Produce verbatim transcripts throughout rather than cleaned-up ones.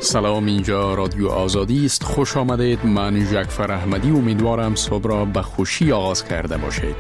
سلام، اینجا رادیو آزادی است. خوش آمدید. من جعفر احمدی امیدوارم صبح را به خوشی آغاز کرده باشید.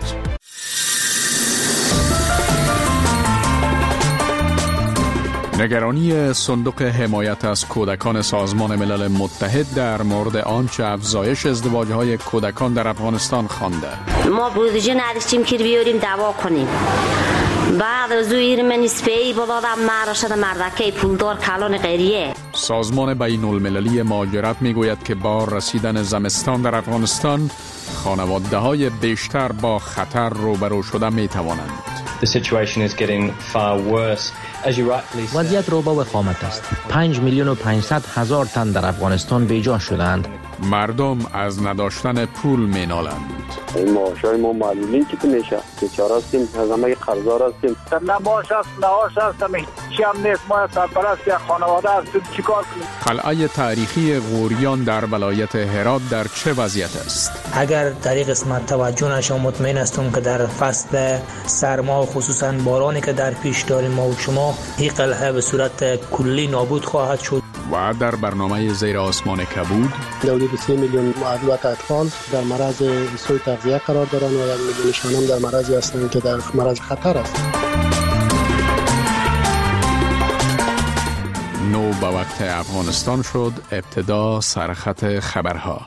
نگرانی صندوق حمایت از کودکان سازمان ملل متحد در مورد آنچه افزایش ازدواج‌های کودکان در افغانستان خوانده. ما بودجه نداشتیم که بیاریم دعوا کنیم. بعد از اون من اسپی بابا مرا شده مردکه پولدار کلان غیریه. سازمان بین المللی مهاجرت میگوید که با رسیدن زمستان در افغانستان خانواده‌های بیشتر با خطر روبرو شده میتوانند. The situation is getting far worse. As you rightly said, وضعیت رو با وخامت است. پنج میلیون و پانصد هزار تن در افغانستان بیجا شدند. مردم از نداشتن پول مینالند. این معاشای ما معلولین که میشه بیچاره هستیم، از همه قرضدار هستیم. نه معاش است نه معاش است هیچ هم نیست. ما سرپرست یک خانواده هستیم، چیکار کنیم؟ قلعه تاریخی غوریان در ولایت هرات در چه وضعیت است؟ اگر در این قسمت توجه نشه مطمئن هستم که در فصل سرما و خصوصا بارانی که در پیش داریم ما و شما این قلعه به صورت کلی نابود خواهد شد. و در برنامه زیر آسمان کبود حدود سه میلیون معلولات اطفال در معرض سوء تغذیه قرار دارند و یک میلیونشان هم در معرضی هستند که در معرض خطر است. نو به وقت افغانستان شد. ابتدا سرخط خبرها.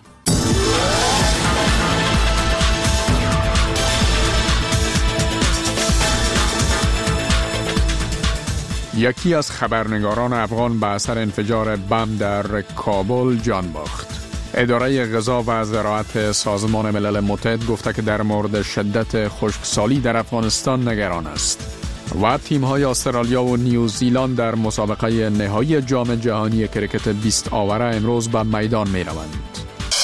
یکی از خبرنگاران افغان به اثر انفجار بم در کابل جان باخت. اداره غذا و زراعت سازمان ملل متحد گفته که در مورد شدت خشکسالی در افغانستان نگران است. و تیم‌های استرالیا و نیوزیلند در مسابقه نهایی جام جهانی کرکت بیست آوره امروز به میدان می‌روند.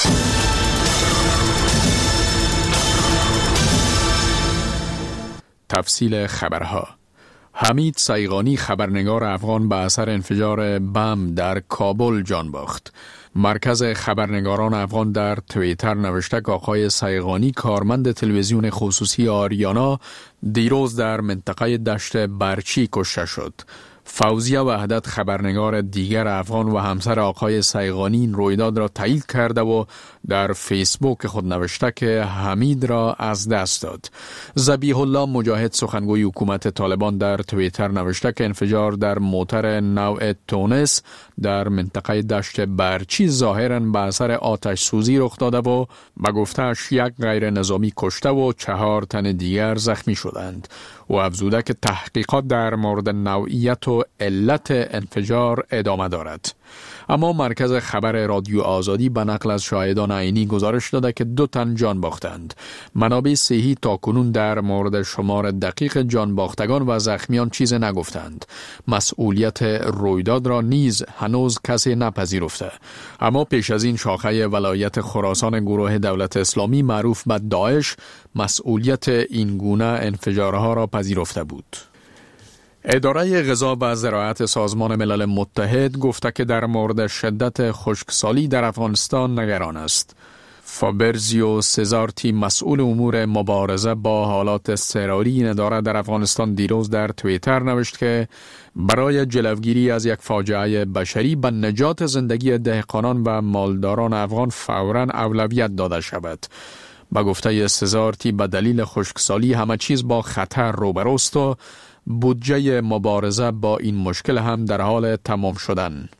تفصیل خبرها. حمید سیغانی خبرنگار افغان به اثر انفجار بم در کابل جان باخت. مرکز خبرنگاران افغان در توییتر نوشته که آقای سیغانی کارمند تلویزیون خصوصی آریانا دیروز در منطقه دشت برچی کشته شد. فوزیه وحدت خبرنگار دیگر افغان و همسر آقای سیغانی این رویداد را تایید کرده و در فیسبوک خود نوشته که حمید را از دست داد. ذبیح الله مجاهد سخنگوی حکومت طالبان در توییتر نوشته که انفجار در موتر نوع تونس در منطقه دشت برچی ظاهراً به اثر آتش سوزی رخ داده و به گفته‌اش یک غیر نظامی کشته و چهار تن دیگر زخمی شدند. و افزوده که تحقیقات در مورد نوعیت و علت انفجار ادامه دارد. اما مرکز خبر رادیو آزادی به نقل از شاهدان عینی گزارش داده که دو تن جان باختند. منابع صحی تاکنون در مورد شمار دقیق جان باختگان و زخمیان چیز نگفتند. مسئولیت رویداد را نیز هنوز کسی نپذیرفته. اما پیش از این شاخه ولایت خراسان گروه دولت اسلامی معروف به داعش مسئولیت این گونه انفجارها را پذیرفته بود. اداره غذا و زراعت سازمان ملل متحد گفته که در مورد شدت خشکسالی در افغانستان نگران است. فابرزیو سزارتی مسئول امور مبارزه با حالات اضطراری این اداره در افغانستان دیروز در توییتر نوشت که برای جلوگیری از یک فاجعه بشری به نجات زندگی دهقانان و مالداران افغان فوراً اولویت داده شود. با گفته سزارتی به دلیل خشکسالی همه چیز با خطر روبروست و بودجه مبارزه با این مشکل هم در حال تمام شدن.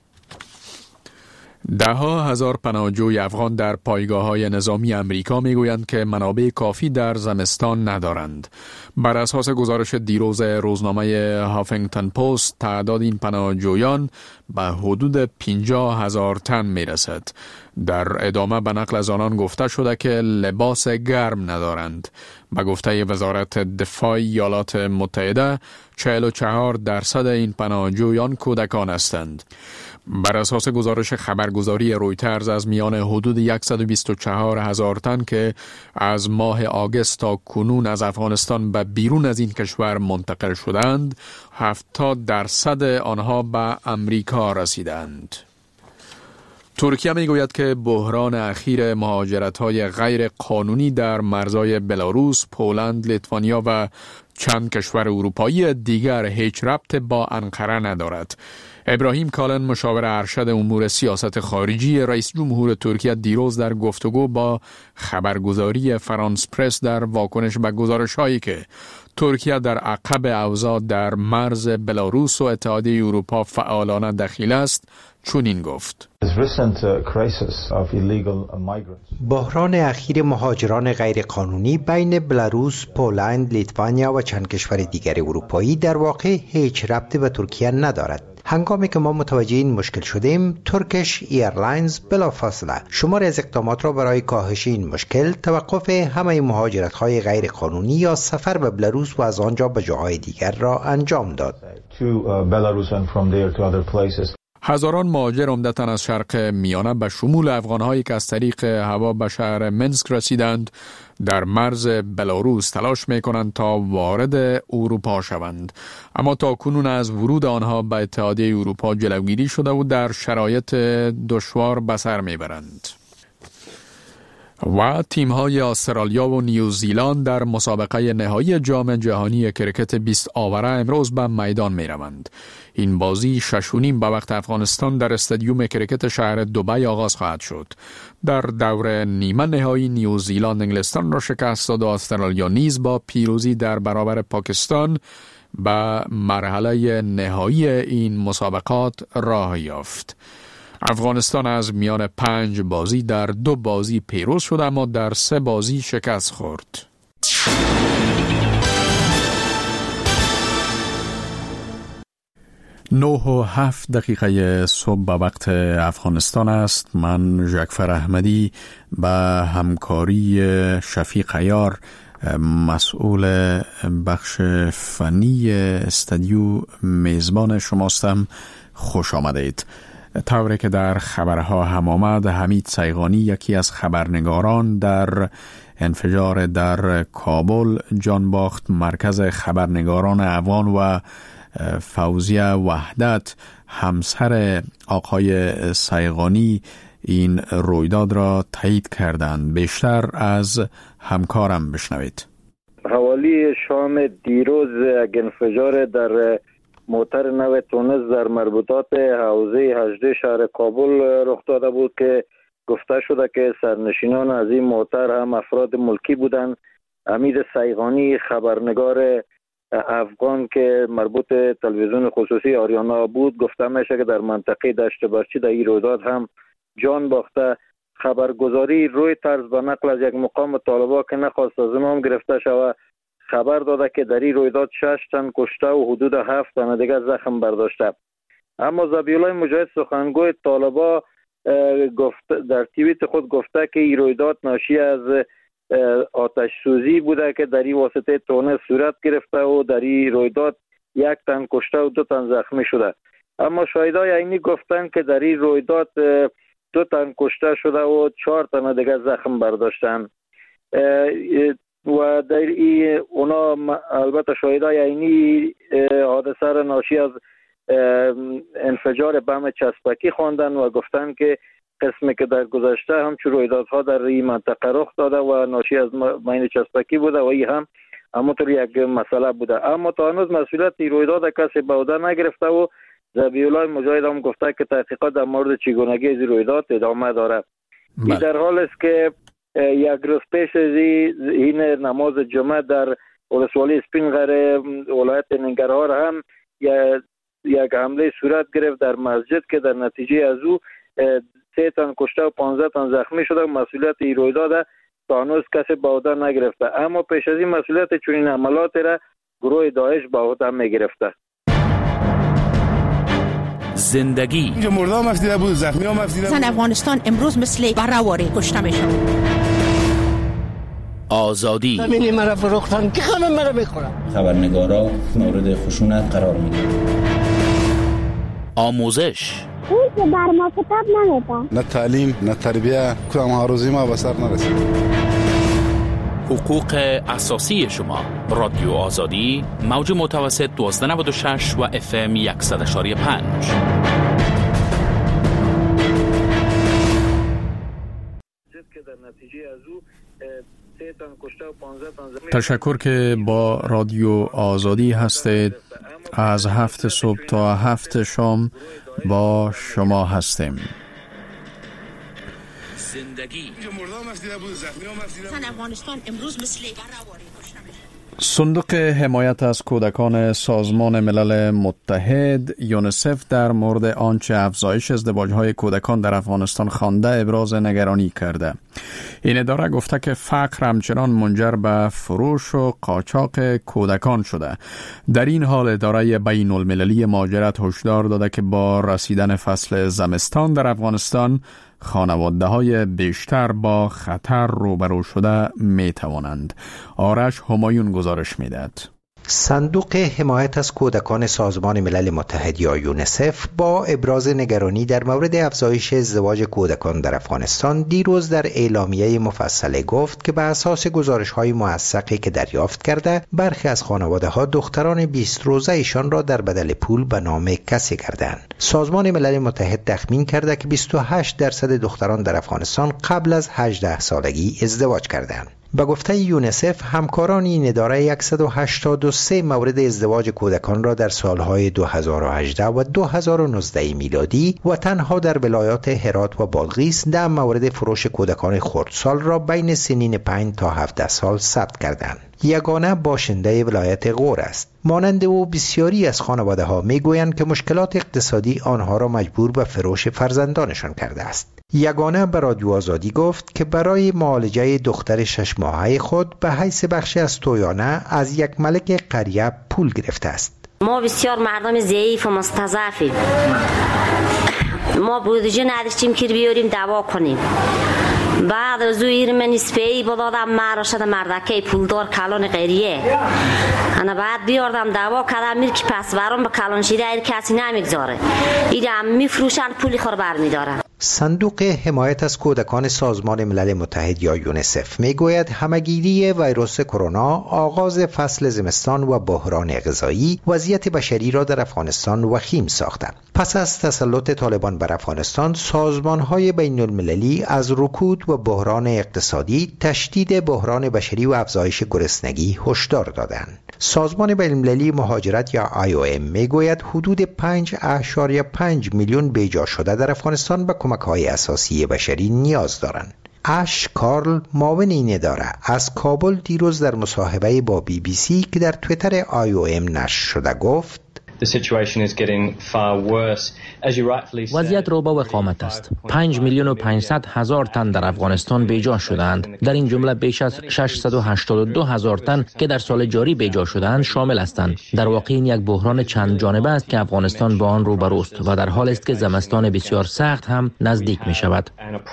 ده ها هزار پناهجوی افغان در پایگاه‌های نظامی امریکا میگویند که منابع کافی در زمستان ندارند. بر اساس گزارش دیروز روزنامه هافینگتن پست تعداد این پناهجویان به حدود پنجاه هزار تن میرسد. در ادامه به نقل از آنان گفته شده که لباس گرم ندارند. به گفته وزارت دفاع ایالات متحده چهل و چهار درصد این پناهجویان کودکان هستند. بر اساس گزارش خبرگزاری رویترز از میان حدود صد و بیست و چهار هزار تن که از ماه آگوست تا کنون از افغانستان به بیرون از این کشور منتقل شدند، هفتاد درصد آنها به امریکا رسیدند. ترکیه میگوید که بحران اخیر مهاجرت‌های غیر قانونی در مرزهای بلاروس، پولند، لیتوانیا و چند کشور اروپایی دیگر هیچ ربط با انقره ندارد. ابراهیم کالن مشاور ارشد امور سیاست خارجی رئیس جمهور ترکیه دیروز در گفتگو با خبرگزاری فرانس پرس در واکنش به گزارش‌هایی که ترکیه در عقب اوضاع در مرز بلاروس و اتحادیه اروپا فعالانه دخیل است چنین گفت: بحران اخیر مهاجران غیرقانونی بین بلاروس، پولند، لیتوانیا و چند کشور دیگر اروپایی در واقع هیچ ربطی به ترکیه ندارد. هنگامی که ما متوجه این مشکل شدیم، ترکش ایرلاینز بلافاصله شماری از اقدامات را برای کاهش این مشکل، توقف همه مهاجرت‌های غیرقانونی یا سفر به بلاروس و از آنجا به جاهای دیگر را انجام داد. هزاران مهاجر عمدتاً از شرق میانه به شمول افغان‌هایی که از طریق هوا به شهر منسک رسیدند در مرز بلاروس تلاش می‌کنند تا وارد اروپا شوند، اما تا کنون از ورود آنها به اتحادیه اروپا جلوگیری شده و در شرایط دشوار به سر می‌برند. و تیم‌های استرالیا و نیوزیلند در مسابقه نهایی جام جهانی کرکت بیست آوره امروز به میدان می‌روند. این بازی شش و نیم به وقت افغانستان در استادیوم کرکت شهر دبی آغاز خواهد شد. در دور نیمه نهایی نیوزیلند انگلستان را شکست داد و استرالیا نیز با پیروزی در برابر پاکستان به مرحله نهایی این مسابقات راه یافت. افغانستان از میان پنج بازی در دو بازی پیروز شد اما در سه بازی شکست خورد. نه و هفت دقیقه صبح به وقت افغانستان است. من ژکفر احمدی به همکاری شفیق عیار مسئول بخش فنی استودیو میزبان شماستم. خوش آمدید. طوری که در خبرها هم آمد، حمید صیغانی یکی از خبرنگاران در انفجار در کابل جان باخت. مرکز خبرنگاران افغان و فوزیه وحدت همسر آقای صیغانی این رویداد را تایید کردند. بیشتر از همکارم بشنوید. حوالی شام دیروز یک انفجار در موتر نو تونس در مربوطات حوزه هجده شهر کابل رخ داده بود که گفته شده که سرنشینان از این موتر هم افراد ملکی بودند. حمید صیغانی خبرنگار افغان که مربوط تلویزیون خصوصی آریانا بود گفته میشه که در منطقه دشت برچی در این رویداد هم جان باخته. خبرگزاری روی طرز به نقل از یک مقام طالبا که نخواست از نام گرفته شود خبر داده که در این رویداد شش تن کشته و حدود هفت تن دیگر زخم برداشته. اما ذبیحالله مجاهد سخنگوی طالبا گفت در توییت خود گفته که این رویداد ناشی از آتش سوزی بوده که در این واسطه تونس صورت گرفته و در این رویداد یک تن کشته و دو تن زخمی شده. اما شاهدای عینی گفتند که در این رویداد دو تن کشته شده و چهار تن دیگر زخم برداشتند و در این اونا البته شاهدای عینی حادثه را ناشی از انفجار بم چسبکی خواندن و گفتند که قسمی که در گذشته همچون رویدادها در این منطقه رخ داده و ناشی از مین چسبکی بوده و این هم همونطور یک مسئله بوده. اما تا هنوز مسئولیت این رویداد کسی به عهده نگرفته و ذبیحالله مجاهد هم گفته که تحقیقات در مورد چگونگی از رویداد ادامه داره. این در حال است که یک روز پیش از این نماز جمعه در ولسوالی سپینغر ولایت ننگرهار هم یک حمله صورت گرفت در مسجد که در نتیجه از او سه تن کشته و پانزده تن زخمی شده. مسئولیت این رویداد تا هنوز کسی به عهده نگرفته اما پیش از این مسئولیت چنین عملات را گروه داعش به عهده میگرفته. زندگی اینجا مرده هم افتیده بود، زخمی هم افتیده بود. زن افغانستان امروز مثل برهواری کشته میشن. آزادی زمینی مرا فروختن که همه مرا میخورن. خبرنگارا مورد خشونت قرار میگیرن. آموزش اون که بر ما کتاب نمیدن. نه تعلیم نه تربیه کدام هاروزی ما به سر نرسید. حقوق اساسی شما. رادیو آزادی موج متوسط دوازده نود و شش و اف ام صد و یک و پنج. که در نتیجه از او تشکر که با رادیو آزادی هستید. از هفت صبح تا هفت شام با شما هستیم. زندگی افغانستان امروز مثل صندوق حمایت از کودکان سازمان ملل متحد یونیسف در مورد آنچه افزایش ازدواج‌های کودکان در افغانستان خوانده ابراز نگرانی کرده. این اداره گفته که فقر همچنان منجر به فروش و قاچاق کودکان شده. در این حال اداره بین المللی مهاجرت هشدار داده که با رسیدن فصل زمستان در افغانستان خانواده‌های بیشتر با خطر روبرو شده می توانند. آرش همایون گزارش می‌دهد. صندوق حمایت از کودکان سازمان ملل متحد یا یونیسف با ابراز نگرانی در مورد افزایش ازدواج کودکان در افغانستان دیروز در اعلامیه مفصله گفت که به اساس گزارش‌های موثقی که دریافت کرده برخی از خانواده‌ها دختران بیست روزه ایشان را در بدل پول به نام کسی کردند. سازمان ملل متحد تخمین کرده که بیست و هشت درصد دختران در افغانستان قبل از هجده سالگی ازدواج کردند. به گفته یونیسف همکاران این اداره صد و هشتاد و سه مورد ازدواج کودکان را در سالهای دو هزار و هجده و دو هزار و نوزده میلادی و تنها در ولایات هرات و بادغیس ده مورد فروش کودکان خردسال را بین سنین پنج تا هفده سال ثبت کردند. یگانه باشنده ولایت غور است. مانند او بسیاری از خانواده ها می گویند که مشکلات اقتصادی آنها را مجبور به فروش فرزندانشان کرده است. یگانه به رادیو آزادی گفت که برای معالجه دختر شش ماهه خود به حیث بخشی از تویانه از یک ملک قریه پول گرفته است. ما بسیار مردم ضعیف و مستضعفیم. ما بودجه نداشتیم که بیاریم دوا کنیم. بعد از او من اسپی بدادم مرا شده مردکه پولدار کلان قریه. انا بعد بیاردم دوا کردم میر که پس برام به کلان شیده ایر کسی نمیگذاره. ایده هم میفروشن پولی خور بر میدارن. صندوق حمایت از کودکان سازمان ملل متحد یا یونیسف میگوید همهگیری ویروس کرونا، آغاز فصل زمستان و بحران غذایی وضعیت بشری را در افغانستان وخیم ساخته. پس از تسلط طالبان بر افغانستان، سازمان‌های بین المللی از رکود و بحران اقتصادی، تشدید بحران بشری و افزایش گرسنگی هشدار دادند. سازمان بین المللی مهاجرت یا آی او ام میگوید حدود پنج اشاریه پنج میلیون بیجا شده در افغانستان به کمک‌های اساسی بشری نیاز دارند. اش کارل معاون این اداره از کابل دیروز در مصاحبه با بی بی سی که در توییتر آی او ام نشر شده گفت وضعیت رو به وخامت است. پنج میلیون و پانصد هزار تن در افغانستان بیجا شدند. در این جمله بیش از ششصد و هشتاد و دو هزار تن که در سال جاری بیجا شدند شامل هستند. در واقع این یک بحران چند جانبه است که افغانستان با آن روبروست و در حال است که زمستان بسیار سخت هم نزدیک می شود.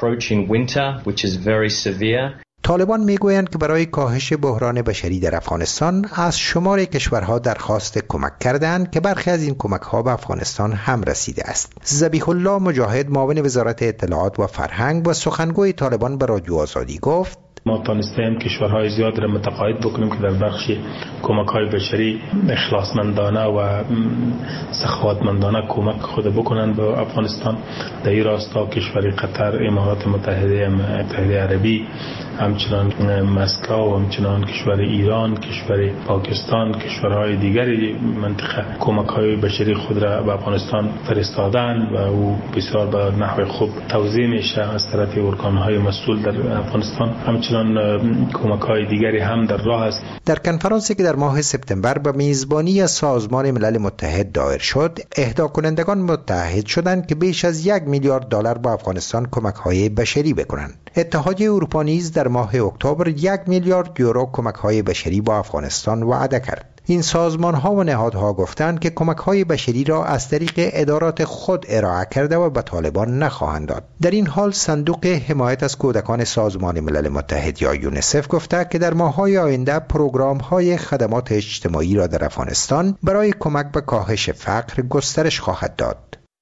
طالبان میگویند که برای کاهش بحران بشری در افغانستان از شمار کشورها درخواست کمک کردند که برخی از این کمک‌ها به افغانستان هم رسیده است. ذبیح الله مجاهد معاون وزارت اطلاعات و فرهنگ و سخنگوی طالبان به رادیو آزادی گفت ما تانستیم کشورهای زیاد را متقاعد بکنیم که در بخش کمک‌های بشری اخلاصمندانه و سخاوتمندانه کمک خود بکنند به افغانستان. در این راستا کشور قطر، امارات متحده متحده عربی، همچنان مسکو و همچنان کشور ایران، کشور پاکستان، کشورهای دیگری منطقه کمک‌های بشری خود را به افغانستان فرستادند و او بسیار به نحو خوب توزیع میشه از طرف ارگان‌های مسئول در افغانستان. همچنان کمک‌های دیگری هم در راه است. در کنفرانسی که در ماه سپتامبر به میزبانی از سازمان ملل متحد دایر شد، اهدا کنندگان متحد شدند که بیش از یک میلیارد دلار به افغانستان کمک‌های بشری بکنند. اتحادیه اروپا نیز در ماه اکتبر یک میلیارد یورو کمک‌های بشری با افغانستان وعده کرد. این سازمان‌ها و نهادها گفتند که کمک‌های بشری را از طریق ادارات خود ارائه کرده و به طالبان نخواهند داد. در این حال صندوق حمایت از کودکان سازمان ملل متحد یا یونیسف گفته که در ماه‌های آینده پروگرام‌های خدمات اجتماعی را در افغانستان برای کمک به کاهش فقر گسترش خواهد داد.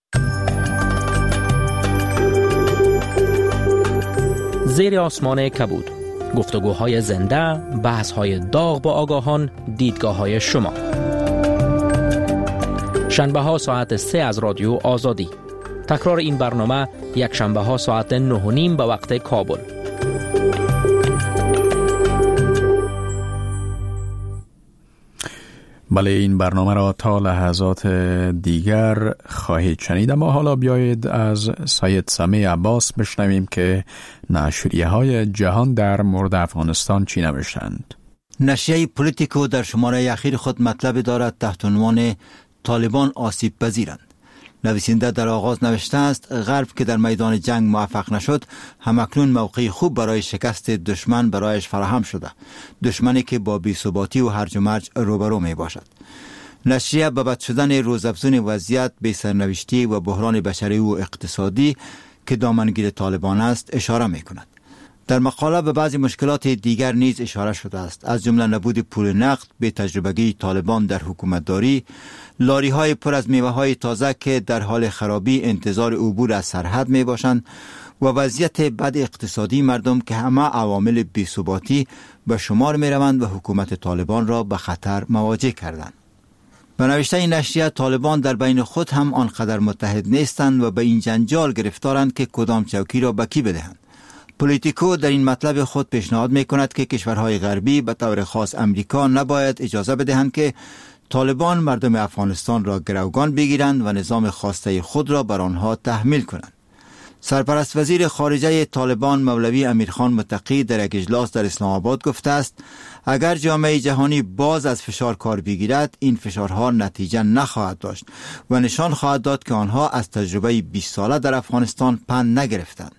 زیر آسمان کبود، گفتگوهای زنده، بحث‌های داغ با آگاهان، دیدگاه‌های شما. شنبه ها ساعت سه از رادیو آزادی. تکرار این برنامه یک شنبه ها ساعت نه و نیم به وقت کابل. بله، این برنامه را تا لحظات دیگر خواهید شنید، اما حالا بیایید از سید سمیع عباس بشنویم که نشریه های جهان در مورد افغانستان چی نوشتند. نشریه پولیتیکو در شماره اخیر خود مطلب دارد تحت عنوان طالبان آسیب پذیرند. نویسنده در آغاز نوشته است غرب که در میدان جنگ موفق نشد، همکنون موقعی خوب برای شکست دشمن برایش فراهم شده، دشمنی که با بی‌ثباتی و هرج و مرج روبرو می باشد. نشریه به بد شدن روزافزون وضعیت، بی سرنوشتی و بحران بشری و اقتصادی که دامنگیر طالبان است اشاره می کند. در مقاله به بعضی مشکلات دیگر نیز اشاره شده است، از جمله نبود پول نقد، بی تجربگی طالبان در حکومتداری، لاری های پر از میوه های تازه که در حال خرابی انتظار عبور از سرحد می باشند و وضعیت بد اقتصادی مردم که همه عوامل بی‌ثباتی به شمار می روند و حکومت طالبان را به خطر مواجه کردند. به نوشته این نشریه، طالبان در بین خود هم آنقدر متحد نیستند و به این جنجال گرفتارند که کدام چوکی را به کی بدهند. پولیتیکو در این مطلب خود پیشنهاد می کند که کشورهای غربی به طور خاص امریکا نباید اجازه بدهند که طالبان مردم افغانستان را گروگان بگیرند و نظام خواسته خود را بر آنها تحمیل کنند. سرپرست وزیر خارجه طالبان مولوی امیرخان متقی در یک اجلاس در اسلام آباد گفته است اگر جامعه جهانی باز از فشار کار بگیرد، این فشارها نتیجه نخواهد داشت و نشان خواهد داد که آنها از تجربه بیست ساله در افغانستان پند نگرفتند.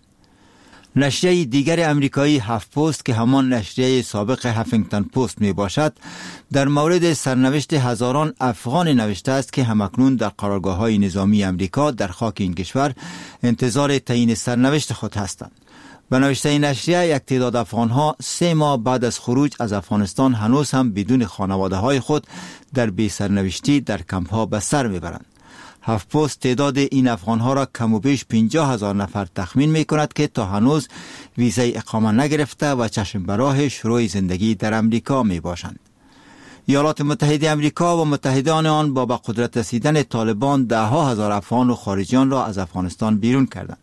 نشریه دیگر امریکایی هفت پست که همان نشریه سابق هفینگتن پست می باشد، در مورد سرنوشت هزاران افغان نوشته است که همکنون در قرارگاه‌های نظامی امریکا در خاک این کشور انتظار تعیین سرنوشت خود هستند. به نوشته این نشریه، یک تعداد افغان‌ها سه ماه بعد از خروج از افغانستان هنوز هم بدون خانواده‌های خود در بی سرنوشتی در کمپ‌ها به سر می‌برند. هفت پست تعداد این افغانها را کم و بیش پنجاه هزار نفر تخمین می کند که تا هنوز ویزای اقامت نگرفته و چشم به راه شروع زندگی در امریکا می باشند. ایالات متحده امریکا و متحدان آن با به قدرت رسیدن طالبان ده ها هزار افغان و خارجیان را از افغانستان بیرون کردند.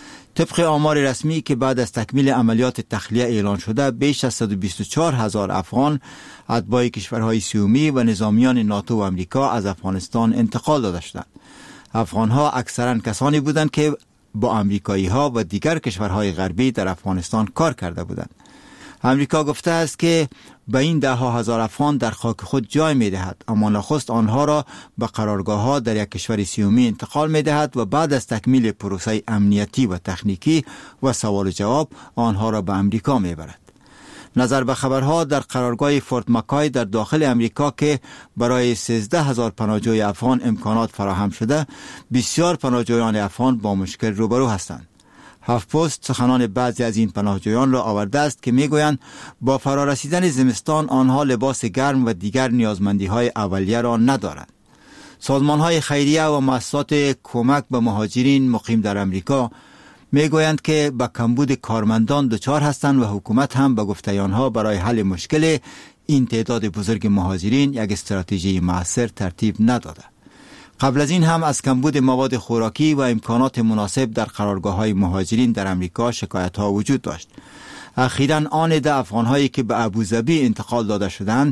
طبق آمار رسمی که بعد از تکمیل عملیات تخلیه اعلان شده، بیش از صد و بیست و چهار هزار افغان اتباع کشورهای سیومی و نظامیان ناتو و امریکا از افغانستان انتقال داده شدند. افغانها اکثرا کسانی بودند که با امریکایی ها و دیگر کشورهای غربی در افغانستان کار کرده بودند. امریکا گفته است که به این ده ها هزار افغان در خاک خود جای می دهد، اما نخست آنها را به قرارگاه ها در یک کشور سیومی انتقال می دهد و بعد از تکمیل پروسه امنیتی و تکنیکی و سوال و جواب آنها را به امریکا می برد. نظر به خبرها، در قرارگاه فورت مکای در داخل امریکا که برای سیزده هزار پناهجوی افغان امکانات فراهم شده، بسیار پناهجویان افغان با مشکل روبرو هستند. هفت پست سخنان بعضی از این پناهجویان را آورده است که میگویند با فرارسیدن زمستان آنها لباس گرم و دیگر نیازمندی های اولیه را ندارند. سازمان های خیریه و مؤسسات کمک به مهاجرین مقیم در امریکا میگویند که با کمبود کارمندان دچار هستند و حکومت هم به گفته آنها برای حل مشکل این تعداد بزرگ مهاجرین یک استراتژی مؤثر ترتیب نداده. قبل از این هم از کمبود مواد خوراکی و امکانات مناسب در قرارگاه‌های مهاجرین در امریکا شکایت‌ها وجود داشت. اخیراً آن ده افغان‌هایی که به ابوظبی انتقال داده شدند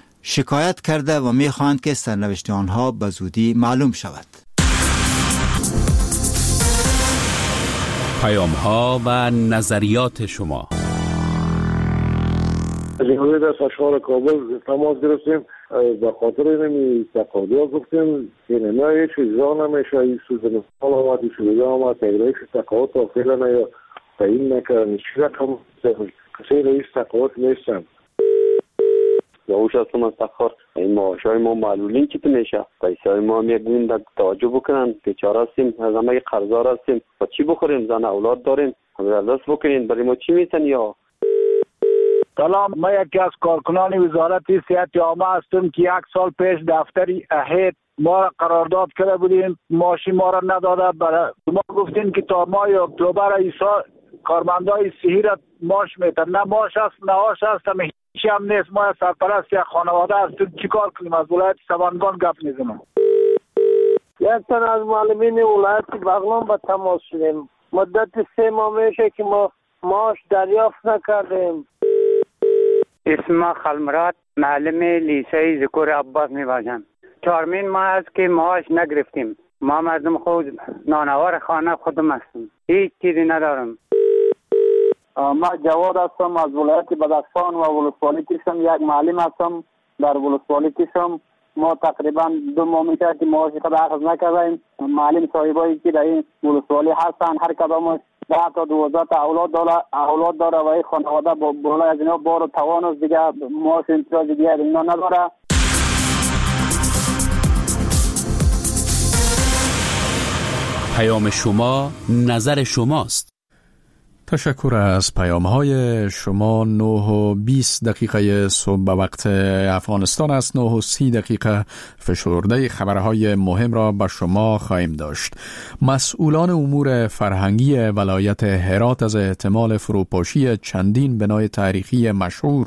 شکایت کرده و می‌خواهند که سرنوشت آنها به زودی معلوم شود. پیام‌ها و نظریات شما. از این در سشوار کابل تماس گرفتیم، به خاطر اینمی تقاضا گفتیم که نه یه چیزا نمیشه، این سوزن حال آمد، این سوزن آمد، تقریبش تقاضا تا فعلا یا تعیین نکردن، چی رقم کسی رئیس تقاضا نیستن. یاوش هستم از تخار. این معاش های ما معلولین چی میشه؟ پیسه های ما هم یک دین در توجه بکنن، بیچاره هستیم، از همه قرضدار هستیم، با چی بخوریم؟ زن اولاد داریم، همه دست بکنین، برای ما چی میتن یا؟ سلام، ما یکی از کارکنان وزارت صحت عامه هستم که یک سال پیش دفتری اهید ما را قرارداد کرده بودیم، معاشی ما را نداده. برای ما گفتین که تا ماه اکتبر این سال کارمندای صحی را معاش میتن، نه معاش است نه آش است، همه هیچی هم نیست. ما سرپرست یک خانواده هستیم، چی کار کنیم؟ از ولایت سبانگان گپ میزنم. یک تن از معلمین ولایت بغلان به تماس شدیم، مدت سه ماه میشه که ما معاش دریافت نکردیم. اسم خلمرات، معلم لیسه ذکر عباس میباشم. چهارمین ماه است که معاش نگرفتیم. ما مردم خود نانوار خانه خودم هستیم، هیچ چیزی ندارم. ما جواد هستم از ولایت بدخشان و ولسوالی کشم. یک معلم هستم در ولسوالی کشم. ما تقریبا دو ماه میشه که معاش خود اخذ نکردیم. معلم صاحبایی که در این ولسوالی هستن هر کدامش ده تا دوازده تا اولاد داره اولاد داره و این خانواده با بالای از اینا بار و توان است، دیگه معاش امتیاز دیگه اینا نداره. پیام شما نظر شماست. تشکر از پیام های شما. نه و بیست دقیقه صبح به وقت افغانستان است. نه و سی دقیقه فشرده خبرهای مهم را به شما خواهیم داشت. مسئولان امور فرهنگی ولایت هرات از احتمال فروپاشی چندین بنای تاریخی مشهور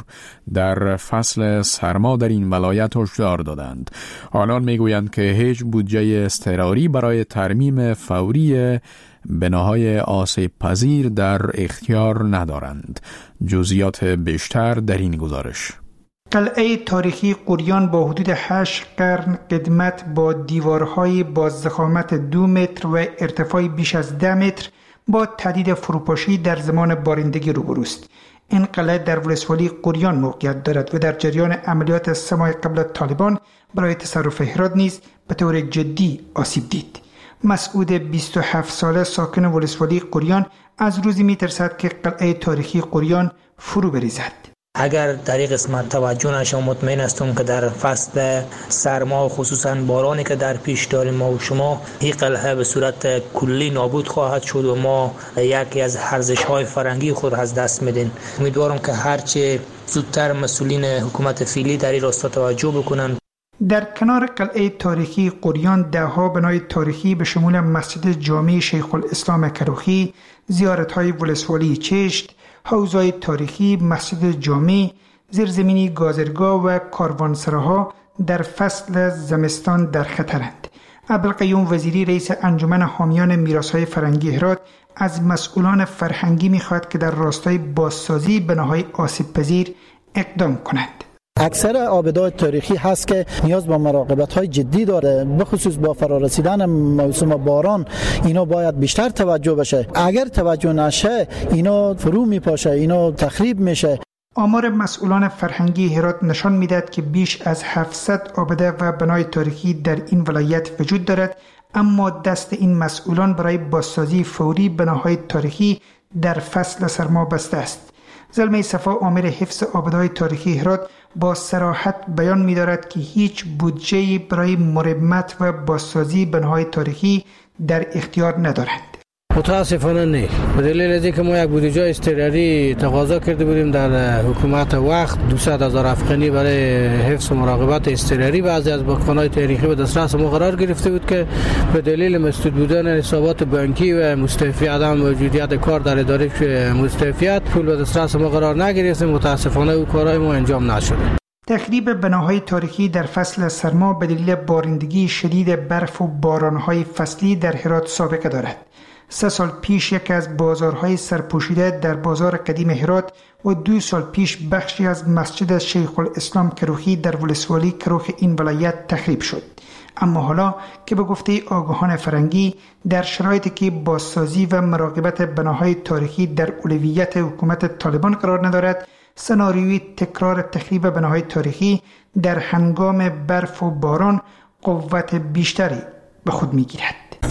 در فصل سرما در این ولایت هشدار دادند. آنان میگویند که هیچ بودجه اضطراری برای ترمیم فوری بناهای آسیب پذیر در اختیار ندارند. جزئیات بیشتر در این گزارش. قلعه تاریخی قریان با حدود هشت قرن قدمت با دیوارهای با ضخامت دو متر و ارتفاع بیش از ده متر با تهدید فروپاشی در زمان بارندگی روبروست. این قلعه در ولسوالی قریان موقعیت دارد و در جریان عملیات سه ماه قبل طالبان برای تصرف هرات نیز به طور جدی آسیب دید. مسعود بیست و هفت ساله ساکن ولسوالی قریان از روزی میترسد که قلعه تاریخی قریان فرو بریزد. اگر در این قسمت توجه نشه، مطمئن هستم که در فصل سرما و خصوصا بارانی که در پیش داریم ما و شما، این قلعه به صورت کلی نابود خواهد شد و ما یکی از ارزش‌های فرهنگی خود از دست میدیم. امیدوارم که هرچه زودتر مسئولین حکومت فعلی در این راستا توجه بکنند. در کنار قلعه تاریخی قریان دهها بنای تاریخی به شمول مسجد جامع شیخ الاسلام کروخی، زیارت‌های ولسوالی چشت، حوض‌های تاریخی، مسجد جامع، زیرزمینی گازرگاه و کاروانسراها در فصل زمستان در خطرند. عبدالقیوم وزیری رئیس انجمن حامیان میراث‌های فرهنگی هرات از مسئولان فرهنگی می‌خواهد که در راستای بازسازی بناهای آسیب‌پذیر اقدام کنند. اکثر آبادهای تاریخی هست که نیاز به مراقبت‌های جدی داره، به خصوص با فرارسیدن موسم باران اینا باید بیشتر توجه بشه. اگر توجه نشه اینا فرو میپاشه، اینا تخریب میشه. آمار مسئولان فرهنگی هرات نشان میدهد که بیش از هفتصد آباده و بنای تاریخی در این ولایت وجود دارد، اما دست این مسئولان برای بازسازی فوری بناهای تاریخی در فصل سرما بسته است. زلمه صفا آمر حفظ آبادهای تاریخی هرات با صراحت بیان می‌دارد که هیچ بودجه‌ای برای مرمت و بازسازی بناهای تاریخی در اختیار ندارند. متاسفانه نه. به دلیل از اینکه ما یک بودجه اضطراری تقاضا کرده بودیم در حکومت وقت دویست هزار افغانی برای حفظ و مراقبت اضطراری بعضی از باغبان‌های تاریخی به دسترس ما قرار گرفته بود که به دلیل مسدود بودن حسابات بانکی و مستعفی عدم موجودیت کار در اداره مستعفیت پول به دسترس ما قرار نگرفتیم. متاسفانه او کارهای ما انجام نشده. تخریب بناهای تاریخی در فصل سرما به دلیل بارندگی شدید برف و بارانهای فصلی در هرات سابقه دارد. سه سال پیش یکی از بازارهای سرپوشیده در بازار قدیم هرات و دو سال پیش بخشی از مسجد شیخ الاسلام کروخی در ولسوالی کروخ این ولایت تخریب شد. اما حالا که به گفته آگاهان فرهنگی در شرایطی که بازسازی و مراقبت بناهای تاریخی در اولویت حکومت طالبان قرار ندارد، سناریوی تکرار تخریب بناهای تاریخی در هنگام برف و باران قوت بیشتری به خود می‌گیرد.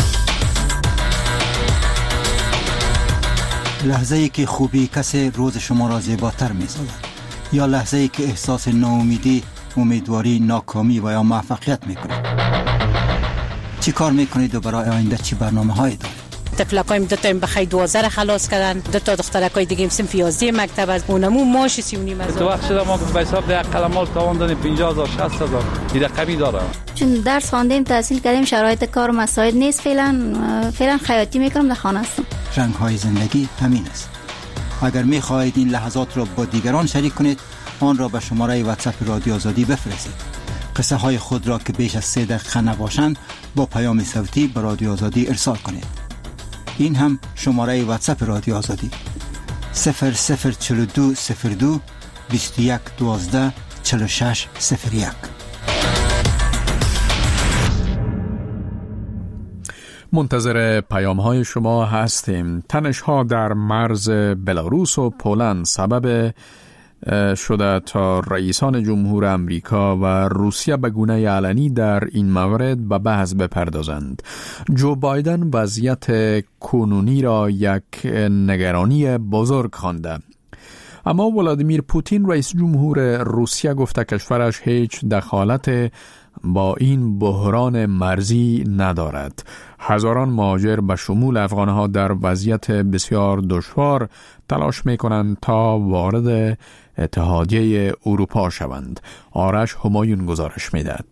لحظه ای که خوبی کسی روز شما را زیباتر می سازد، یا لحظه ای که احساس ناامیدی، امیدواری، ناکامی و یا موفقیت می کنید. چی کار می کنید و برای آینده چی برنامه هایی دارید؟ طفلکایم دو تا بخیر دوازده خلاص کردن، دو تا دخترکای دیگه صنف یازده مکتب از اونمو ماش سی و نیم هزار. تو وقت شده ما به حساب ده قلمال تاوان دادیم پنجاه هزار شصت هزار دیگه کمی داره. چون درس خواندیم تحصیل کردیم شرایط کار و مساعد نیست، فعلا فعلا خیاطی میکنم در خانه هستم. رنگ های زندگی همین است. اگر می خواهید این لحظات را با دیگران شریک کنید، آن را به شماره واتساپ رادیو آزادی بفرستید. قصه های خود را که بیش از سه دقیقه نباشند با پیام صوتی به رادیو آزادی ارسال کنید. این هم شماره واتساپ رادیو آزادی صفر صفر چهل و دو صفر دو بیست و یک دوازده چهل و شش صفر یک. منتظر پیام های شما هستیم. تنش ها در مرز بلاروس و پولند سبب شده تا رئیسان جمهور امریکا و روسیه به گونه علنی در این مورد به بحث بپردازند. جو بایدن وضعیت کنونی را یک نگرانی بزرگ خوانده. اما ولادیمیر پوتین رئیس جمهور روسیه گفته کشورش هیچ دخالت با این بحران مرزی ندارد. هزاران مهاجر به شمول افغانها در وضعیت بسیار دشوار تلاش میکنند تا وارد اتحادیه اروپا شوند. آرش همایون گزارش میدهد.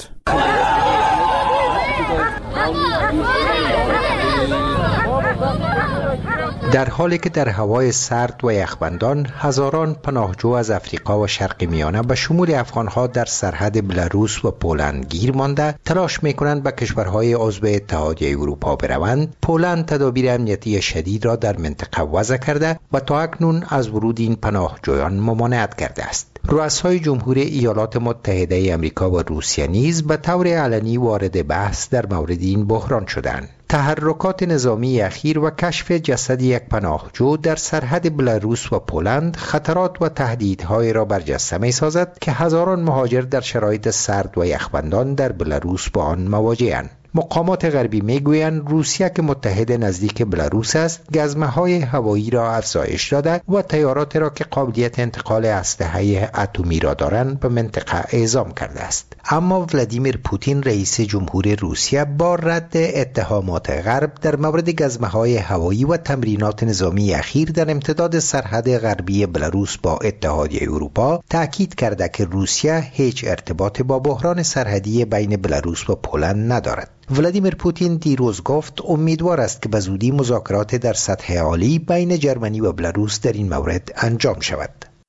در حالی که در هوای سرد و یخبندان هزاران پناهجو از افریقا و شرق میانه به شمول افغانها در سرحد بلاروس و پولند گیر مانده تلاش میکنند به کشورهای عضو اتحادیه اروپا بروند، پولند تدابیر امنیتی شدید را در منطقه وضع کرده و تا اکنون از ورود این پناهجویان ممانعت کرده است. رؤسای جمهور ایالات متحده آمریکا و روسیه نیز به طور علنی وارد بحث در مورد این بحران شدند. تحرکات نظامی اخیر و کشف جسد یک پناهجو در سرحد بلاروس و پولند خطرات و تهدیدهای را برجسته می‌سازد که هزاران مهاجر در شرایط سرد و یخبندان در بلاروس با آن مواجه‌اند. مقامات غربی میگویند روسیه که متحد نزدیک بلاروس است گزمه‌های هوایی را افزایش داده و تیارات را که قابلیت انتقال اسلحه اتمی را دارند به منطقه اعزام کرده است. اما ولادیمیر پوتین رئیس جمهور روسیه با رد اتهامات غرب در مورد گزمه‌های هوایی و تمرینات نظامی اخیر در امتداد سرحد غربی بلاروس با اتحادیه اروپا تاکید کرده که روسیه هیچ ارتباط با بحران سرحدی بین بلاروس و پولند ندارد. ولادیمیر پوتین دیروز گفت امیدوار است که به زودی مذاکرات در سطح عالی بین جرمنی و بلاروس در این مورد انجام شود.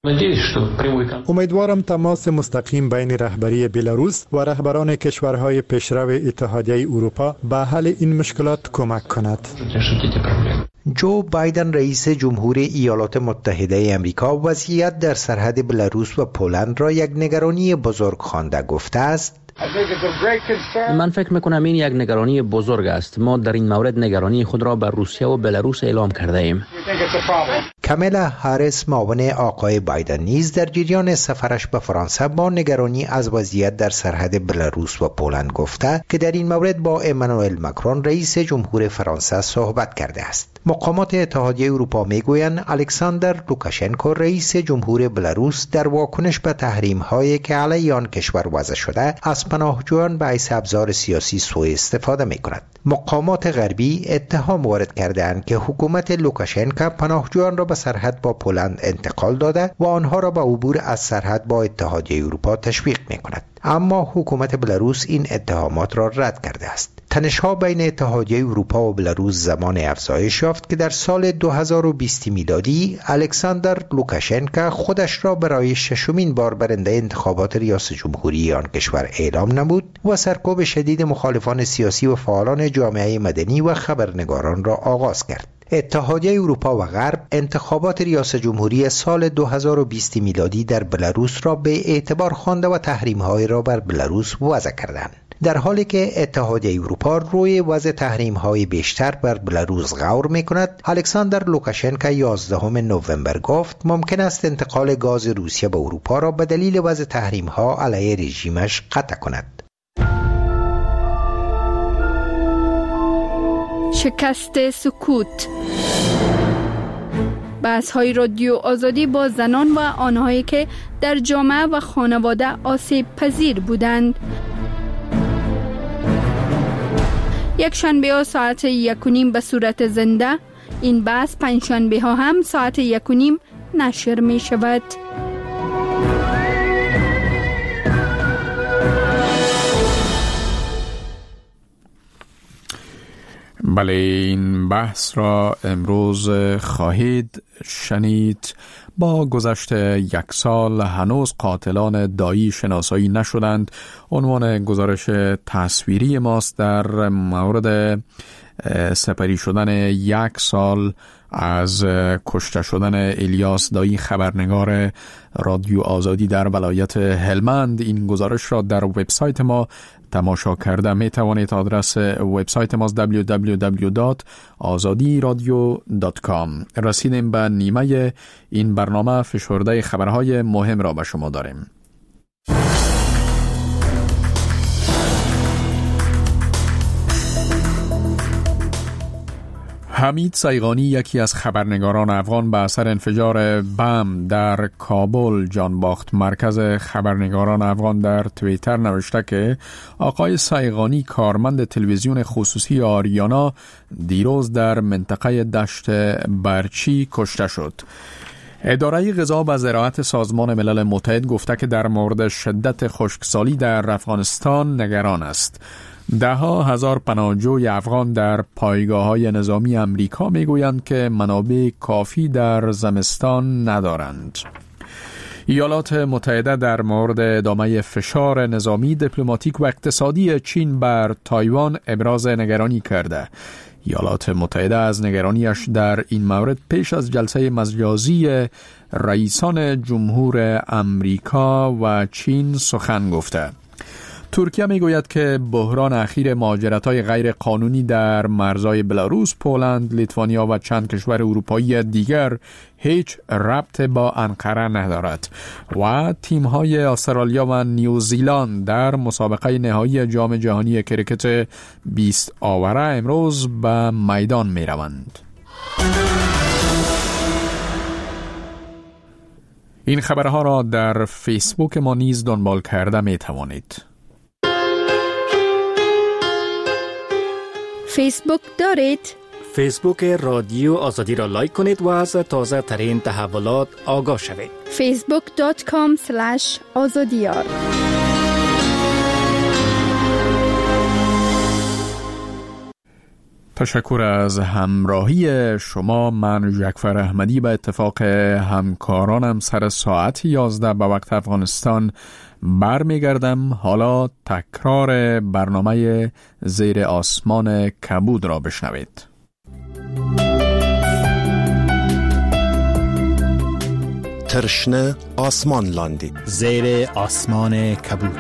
امیدوارم تماس مستقیم بین رهبری بلاروس و رهبران کشورهای پیشرو اتحادیه اروپا به حل این مشکلات کمک کند. جو بایدن رئیس جمهور ایالات متحده آمریکا وضعیت در سرحد بلاروس و پولند را یک نگرانی بزرگ خوانده گفته است: من فکر میکنم این یک نگرانی بزرگ است. ما در این مورد نگرانی خود را بر روسیه و بلاروس اعلام کرده ایم. کاملا هاریس معاون آقای بایدن نیز در جریان سفرش به فرانسه با نگرانی از وضعیت در سرحد بلاروس و پولند گفته که در این مورد با امانوئل ماکرون رئیس جمهور فرانسه صحبت کرده است. مقامات اتحادیه اروپا میگویند الکساندر لوکاشنکو رئیس جمهور بلاروس در واکنش به تحریم هایی که علیه آن کشور وضع شده از پناهجویان به حیث ابزار سیاسی سوء استفاده می کند. مقامات غربی اتهام وارد کردند که حکومت لوکاشنکو پناهجویان را به سرحد با پولند انتقال داده و آنها را به عبور از سرحد با اتحادیه اروپا تشویق می کند. اما حکومت بلاروس این اتهامات را رد کرده است. تنش‌ها بین اتحادیه اروپا و بلاروس زمان افزایش یافت که در سال دو هزار و بیست میلادی الکساندر لوکاشنکو خودش را برای ششمین بار برنده انتخابات ریاست جمهوری آن کشور اعلام نمود و سرکوب شدید مخالفان سیاسی و فعالان جامعه مدنی و خبرنگاران را آغاز کرد. اتحادیه اروپا و غرب انتخابات ریاست جمهوری سال دو هزار و بیست میلادی در بلاروس را به اعتبار خوانده و تحریم‌های را بر بلاروس وضع کردند. در حالی که اتحادیه اروپا روی وضع تحریم‌های بیشتر بر بلاروس غور می‌کند، الکساندر لوکاشنکو یازدهم نوامبر گفت ممکن است انتقال گاز روسیه به اروپا را به دلیل وضع تحریم‌ها علیه رژیمش قطع کند. شکست سکوت. بحث‌های رادیو آزادی با زنان و آنهایی که در جامعه و خانواده آسیب پذیر بودند. یک شنبه ها ساعت یک و نیم به صورت زنده، این بحث پنج شنبه ها هم ساعت یک و نیم نشر می شود. بله، این بحث را امروز خواهید شنید. با گذشت یک سال هنوز قاتلان دایی شناسایی نشدند. عنوان گزارش تصویری ماست در مورد سپری شدن یک سال از کشته شدن الیاس دایی خبرنگار رادیو آزادی در ولایت هلمند. این گزارش را در وبسایت ما تماشا کرده می توانید. آدرس وبسایت ما دبلیو دبلیو دبلیو دات آزادی رادیو دات کام. رسیدیم به نیمه این برنامه. فشرده خبرهای مهم را به شما داریم. حمید صیغانی، یکی از خبرنگاران افغان، به اثر انفجار بم در کابل جان باخت. مرکز خبرنگاران افغان در توییتر نوشته که آقای صیغانی، کارمند تلویزیون خصوصی آریانا، دیروز در منطقه دشت برچی کشته شد. اداره غذا و زراعت سازمان ملل متحد گفته که در مورد شدت خشکسالی در افغانستان نگران است. ده ها هزار پناهجوی افغان در پایگاه‌های نظامی امریکا میگویند که منابع کافی در زمستان ندارند. ایالات متحده در مورد ادامه فشار نظامی، دیپلماتیک و اقتصادی چین بر تایوان ابراز نگرانی کرده. ایالات متحده از نگرانیش در این مورد پیش از جلسه مجازی رئیسان جمهور امریکا و چین سخن گفته. ترکیه میگوید که بحران اخیر مهاجرت‌های غیر قانونی در مرزهای بلاروس، پولند، لیتوانیا و چند کشور اروپایی دیگر هیچ ربط با انقره ندارد. و تیم‌های استرالیا و نیوزیلند در مسابقه نهایی جام جهانی کریکت بیست آوره امروز به میدان می‌روند. این خبرها را در فیسبوک ما نیز دنبال کرده می‌توانید. فیسبوک دارید؟ فیسبوک رادیو آزادی را لایک کنید و از تازه ترین تحولات آگاه شوید. فیسبوک دات کام اسلش آزادیار. تشکر از همراهی شما. من جعفر احمدی به اتفاق همکارانم سر ساعت یازده به وقت افغانستان برمیگردم. حالا تکرار برنامه زیر آسمان کبود را بشنوید. ترشنه آسمان لاندی، زیر آسمان کبود.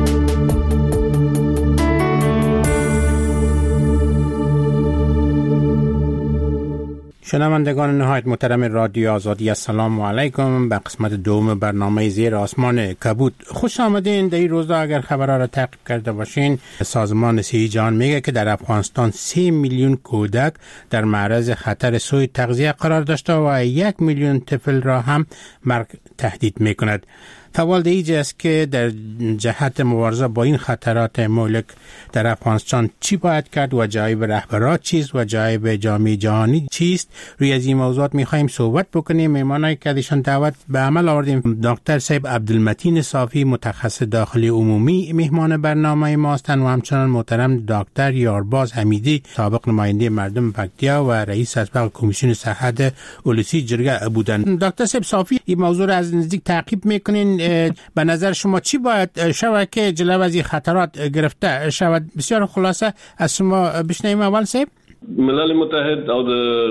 شنوندگان نهایت محترم رادیو آزادی، السلام علیکم. به قسمت دوم برنامه زیر آسمان کبود خوش آمدین. در این روزا اگر خبرها را تعقیب کرده باشین، سازمان صحت جهان میگه که در افغانستان سه میلیون کودک در معرض خطر سوء تغذیه قرار داشته و یک میلیون طفل را هم مرگ تهدید میکند. سوال دیگه است که در جهت مبارزه با این خطرات مهلک در افغانستان چی باید کرد و جایب رهبران چیست و جایب جامعه جهانی چیست؟ روی از این موضوعات میخوایم صحبت بکنیم. مهمانایی که ازشان دعوت به عمل آوردیم، دکتر صاحب عبدالمتین صافی، متخصص داخلی عمومی، مهمان برنامه ما هستند و همچنان محترم دکتر یارباز حمیدی، سابق نماینده مردم پکتیا و رئیس اسبق کمیسیون صحت اولسی جرگه بودند. دکتر صاحب صافی، این موضوع را از نزدیک تعقیب میکنین. به نظر شما چی باید شود که جلو از این خطرات گرفته شود؟ بسیار خلاصه از شما بشنویم. اول صاحب، ملل متحد او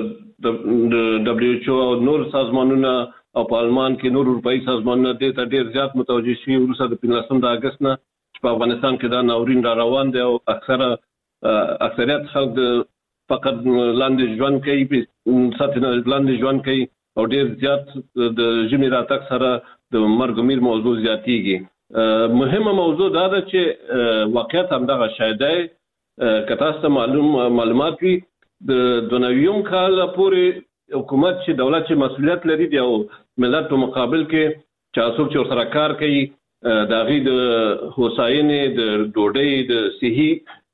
د دبلیو ایچ او او نور سازمانونه او په آلمان کې نور اروپאי سازمانونه د ته ډیر زیات متوجه شي وروسته د پنځلسم د اگست نه چې په افغانستان کې دا ناورین را روان دی او اکثره اکثریت خلک فقط لاندې ژوند کوي، په ساتنه لاندې ژوند کوي او ډیر زیات د ژمي راتګ سره د مرګ میر موضوع زیاتیږي. مهمه موضوع دا ده چې واقعیت هم دغه شایده که تاسو معلوم معلومات وي د دونویم کال پورې حکومت چې دولت چې مسؤلیت لري دی او ملت په مقابل کې چې څوک چې سره کار کوي د هغې د هوساینې، د ډوډۍ، د صحي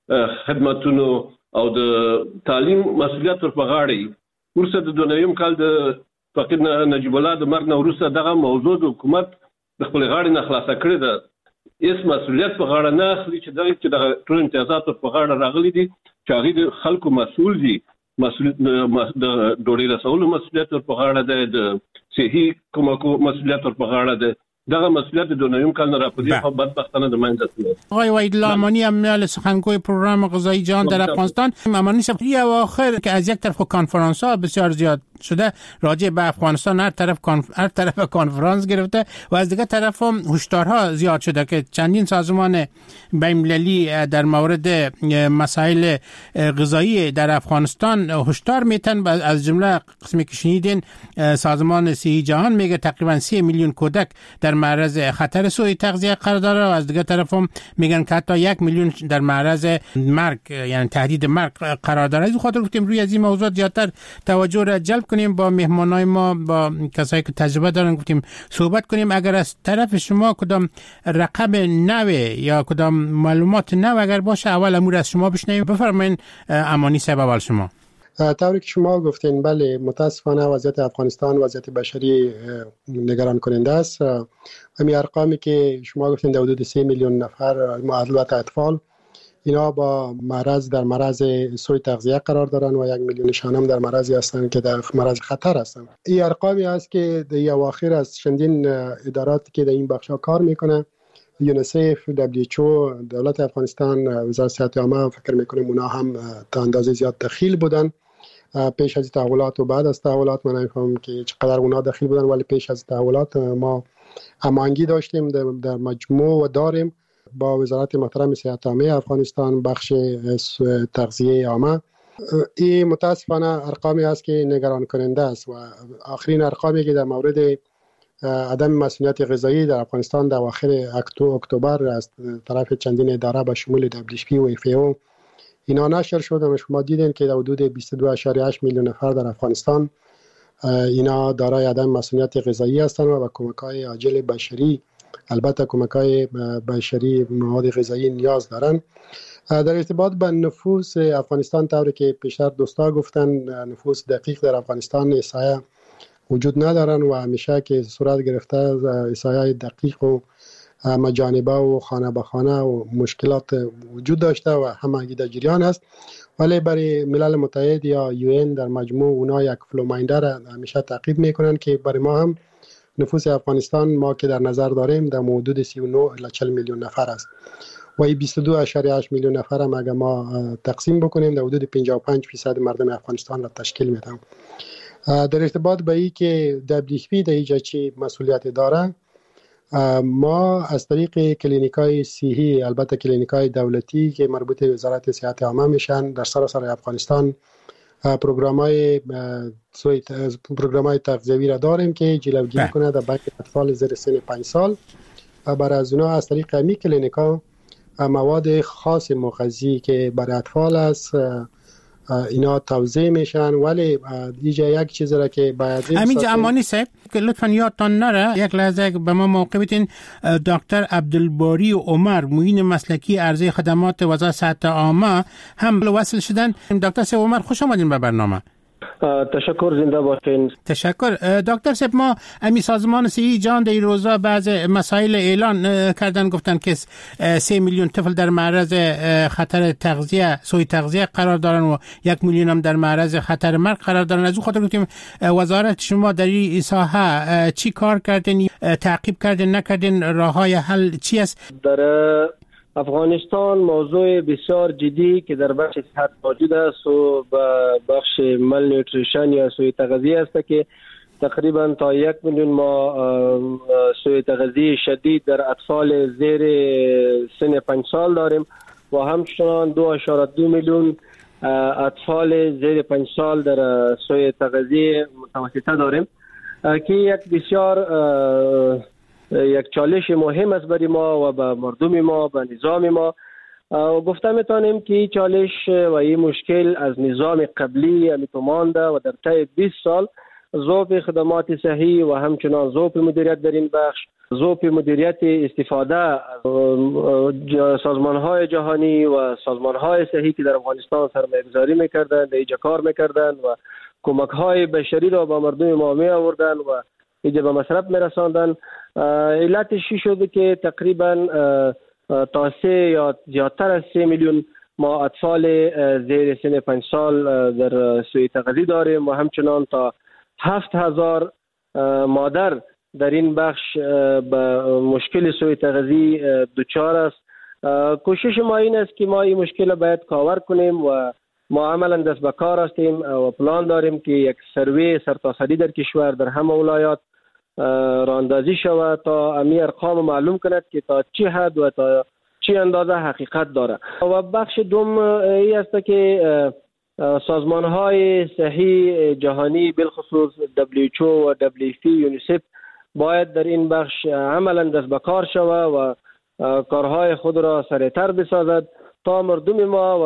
خدمتونو او د تعلیم مسؤلیت ور په غاړه وي. وروسته د دونویم کال د فقید نجیب الله د مرګ نه وروسته دغه موضوع د حکومت د خپل غاړې نه خلاصه کړې ده. هیڅ مسؤلیت په غاړه نه اخلي چې دغه چې دغه ټول امتیازات په غاړه راغلي دي چې هغې د خلکو مسؤل دي. مسؤل د ډوډۍ رسولو مسؤلیت ور په غاړه ده، د صحي کومکو مسؤلیت ور په غاړه ده، دغه مسئولیت د نیم کال نه راپدې خو بدبختانه د منځ ته. آقای وحید لامانی عمل سخنگوی پروگرام غذایی جهان در افغانستان، امانی سفری اواخر که از یک طرف کنفرانس ها بسیار زیاد شده راجع به افغانستان، هر طرف کانف... هر طرف کنفرانس گرفته و از دیگه طرف هم هشدارها زیاد شده که چندین سازمان بین‌المللی در مورد مسائل غذایی در افغانستان هشدار میتن. از جمله قسمی که شنیدین سازمان صحی جهان میگه تقریبا سی میلیون کودک در معرض خطر سوء تغذیه قرار داره و از دیگه طرف هم میگن که حتی یک میلیون در معرض مرگ یعنی تهدید مرگ قرار داره. از خاطر گفتیم روی از این موضوع زیادتر توجه را جلب کنیم، با مهمانای ما، با کسایی که تجربه دارن گفتیم صحبت کنیم. اگر از طرف شما کدام رقم نو یا کدام معلومات نو اگر باشه اول امور از شما بشنویم. بفرمایید امانی صاحب اول شما. طوری که شما گفتین بله، متاسفانه وضعیت افغانستان وضعیت بشری نگران کننده است. همین ارقامی که شما گفتین در حدود سه میلیون نفر معلومات اطفال اینا با مرض در مرض سوء تغذیه قرار دارن و یک میلیون هم در مرضی هستند که در مرض خطر هستند. این ارقامی است که در اواخر از چندین اداراتی که در این بخشا کار میکنه، یونیسف، دبلیو اچ او، دولت افغانستان، وزارت صحت عامه، فکر میکنم اونا هم تا اندازه زیاد دخیل بودن پیش از تحولات و بعد از تحولات. من نمیفهمم که چقدر اونا دخیل بودن، ولی پیش از تحولات ما هماهنگی داشتیم در مجموع و داریم با وزارت محترم صحت عامه افغانستان، بخش تغذیه عامه. این متاسفانه ارقامی است که نگران کننده است و آخرین ارقامی که در مورد عدم مسئولیت غذایی در افغانستان در اواخر اکتبر از طرف چندین اداره به شمول دبلیو اچ پی و اف ای او اینا نشر شد و شما دیدین که در حدود بیست و دو ممیز هشت میلیون نفر در افغانستان اینا دارای عدم مسئولیت غذایی هستند و به کمک‌های عاجل بشری، البته کمک‌های بشری مواد غذایی نیاز دارن. در ارتباط با نفوس افغانستان، طوری که پیشتر دوستا گفتن، نفوس دقیق در افغانستان احصایه وجود ندارن و همیشه که صورت گرفته احصایه دقیق و مجانبه و خانه به خانه و مشکلات وجود داشته و همگی در جریان است. ولی برای ملل متحد یا یو این در مجموع اونا یک فلوماینده را همیشه تعقیب میکنن که برای ما هم نفوس افغانستان ما که در نظر داریم در حدود سی و نه الی چهل میلیون نفر است و این بیست و دو ممیز هشت میلیون نفر هم اگر ما تقسیم بکنیم در حدود پنجاه و پنج درصد مردم افغانستان را تشکیل میده. در ارتباط به این که دبلیو اچ پی در اینجا چی مسئولیت داره، ما از طریق کلینیکای صحی، البته کلینیکای دولتی که مربوط به وزارت صحت عامه میشن، در سراسر افغانستان پروگرام‌های پروگرام‌های تغذیوی را داریم که جلوگیری کنه در بین اطفال زیر سن پنج سال و برای از اونها از طریق همی کلینیکا مواد خاص مغذی که برای اطفال است اینا توزیع میشن. ولی اینجا یک چیز را که باید همینجا امانی صاحب که لطفا یادتان نره یک لحظه به ما موقع بدین، دکتر عبدالباری عمر معین مسلکی عرضه خدمات وزارت صحت عامه هم وصل شدن. دکتر صاحب عمر خوش آمدین به برنامه. تشکر، زنده باشین. تشکر. دکتر صاحب ما امی سازمان صحی جهان در این روزا بعض مسائل اعلان کردن، گفتن که سه میلیون طفل در معرض خطر تغذیه سوء تغذیه قرار دارن و یک میلیون هم در معرض خطر مرگ قرار دارن. از اون خاطر گفتیم وزارت شما در این ساحه چی کار کردین، تعقیب کردین، نکردین، راههای حل چی است؟ در افغانستان موضوع بسیار جدی که در بخش صحت موجود است و بخش مال نیوتریشن یا سوء تغذیه است که تقریبا تا یک میلیون ما سوء تغذیه شدید در اطفال زیر سن پنج سال داریم و همچنان دو اشاره دو میلیون اطفال زیر پنج سال در سوء تغذیه متوسطه داریم که یک بسیار یک چالش مهم است برای ما و به مردم ما، به نظام ما. و گفته میتونیم که این چالش و این مشکل از نظام قبلی همیتو مانده و در طی بیست سال ذوق خدمات صحی و همچنان ذوق مدیریت در این بخش، ذوق مدیریت استفاده از سازمان‌های جهانی و سازمان‌های صحی که در افغانستان سرمایه‌گذاری می‌کردند، در اینجا کار می‌کردند و کمک‌های بشری را به مردم ما می‌آوردند و اینجا به مصرف می‌رساندند. علتش شده که تقریبا تا سه یا زیادتر از سه میلیون ما اطفال زیر سن پنج سال در سوء تغذیه داریم و همچنان تا هفت هزار مادر در این بخش به مشکل سوء تغذیه دچار است. کوشش ما این است که ما این مشکل باید کاور کنیم و ما عملا دست به کار هستیم و پلان داریم که یک سروی سرتاسری در کشور در همه ولایات راندازی شود تا امی ارقام معلوم کند که تا چه حد و تا چه اندازه حقیقت داره. و بخش دوم این است که سازمان های صحی جهانی بالخصوص دبلیو اچ او و دبلیو اف پی یونیسف باید در این بخش عملا دست به کار شود و کارهای خود را سریعتر بسازد تا مردم ما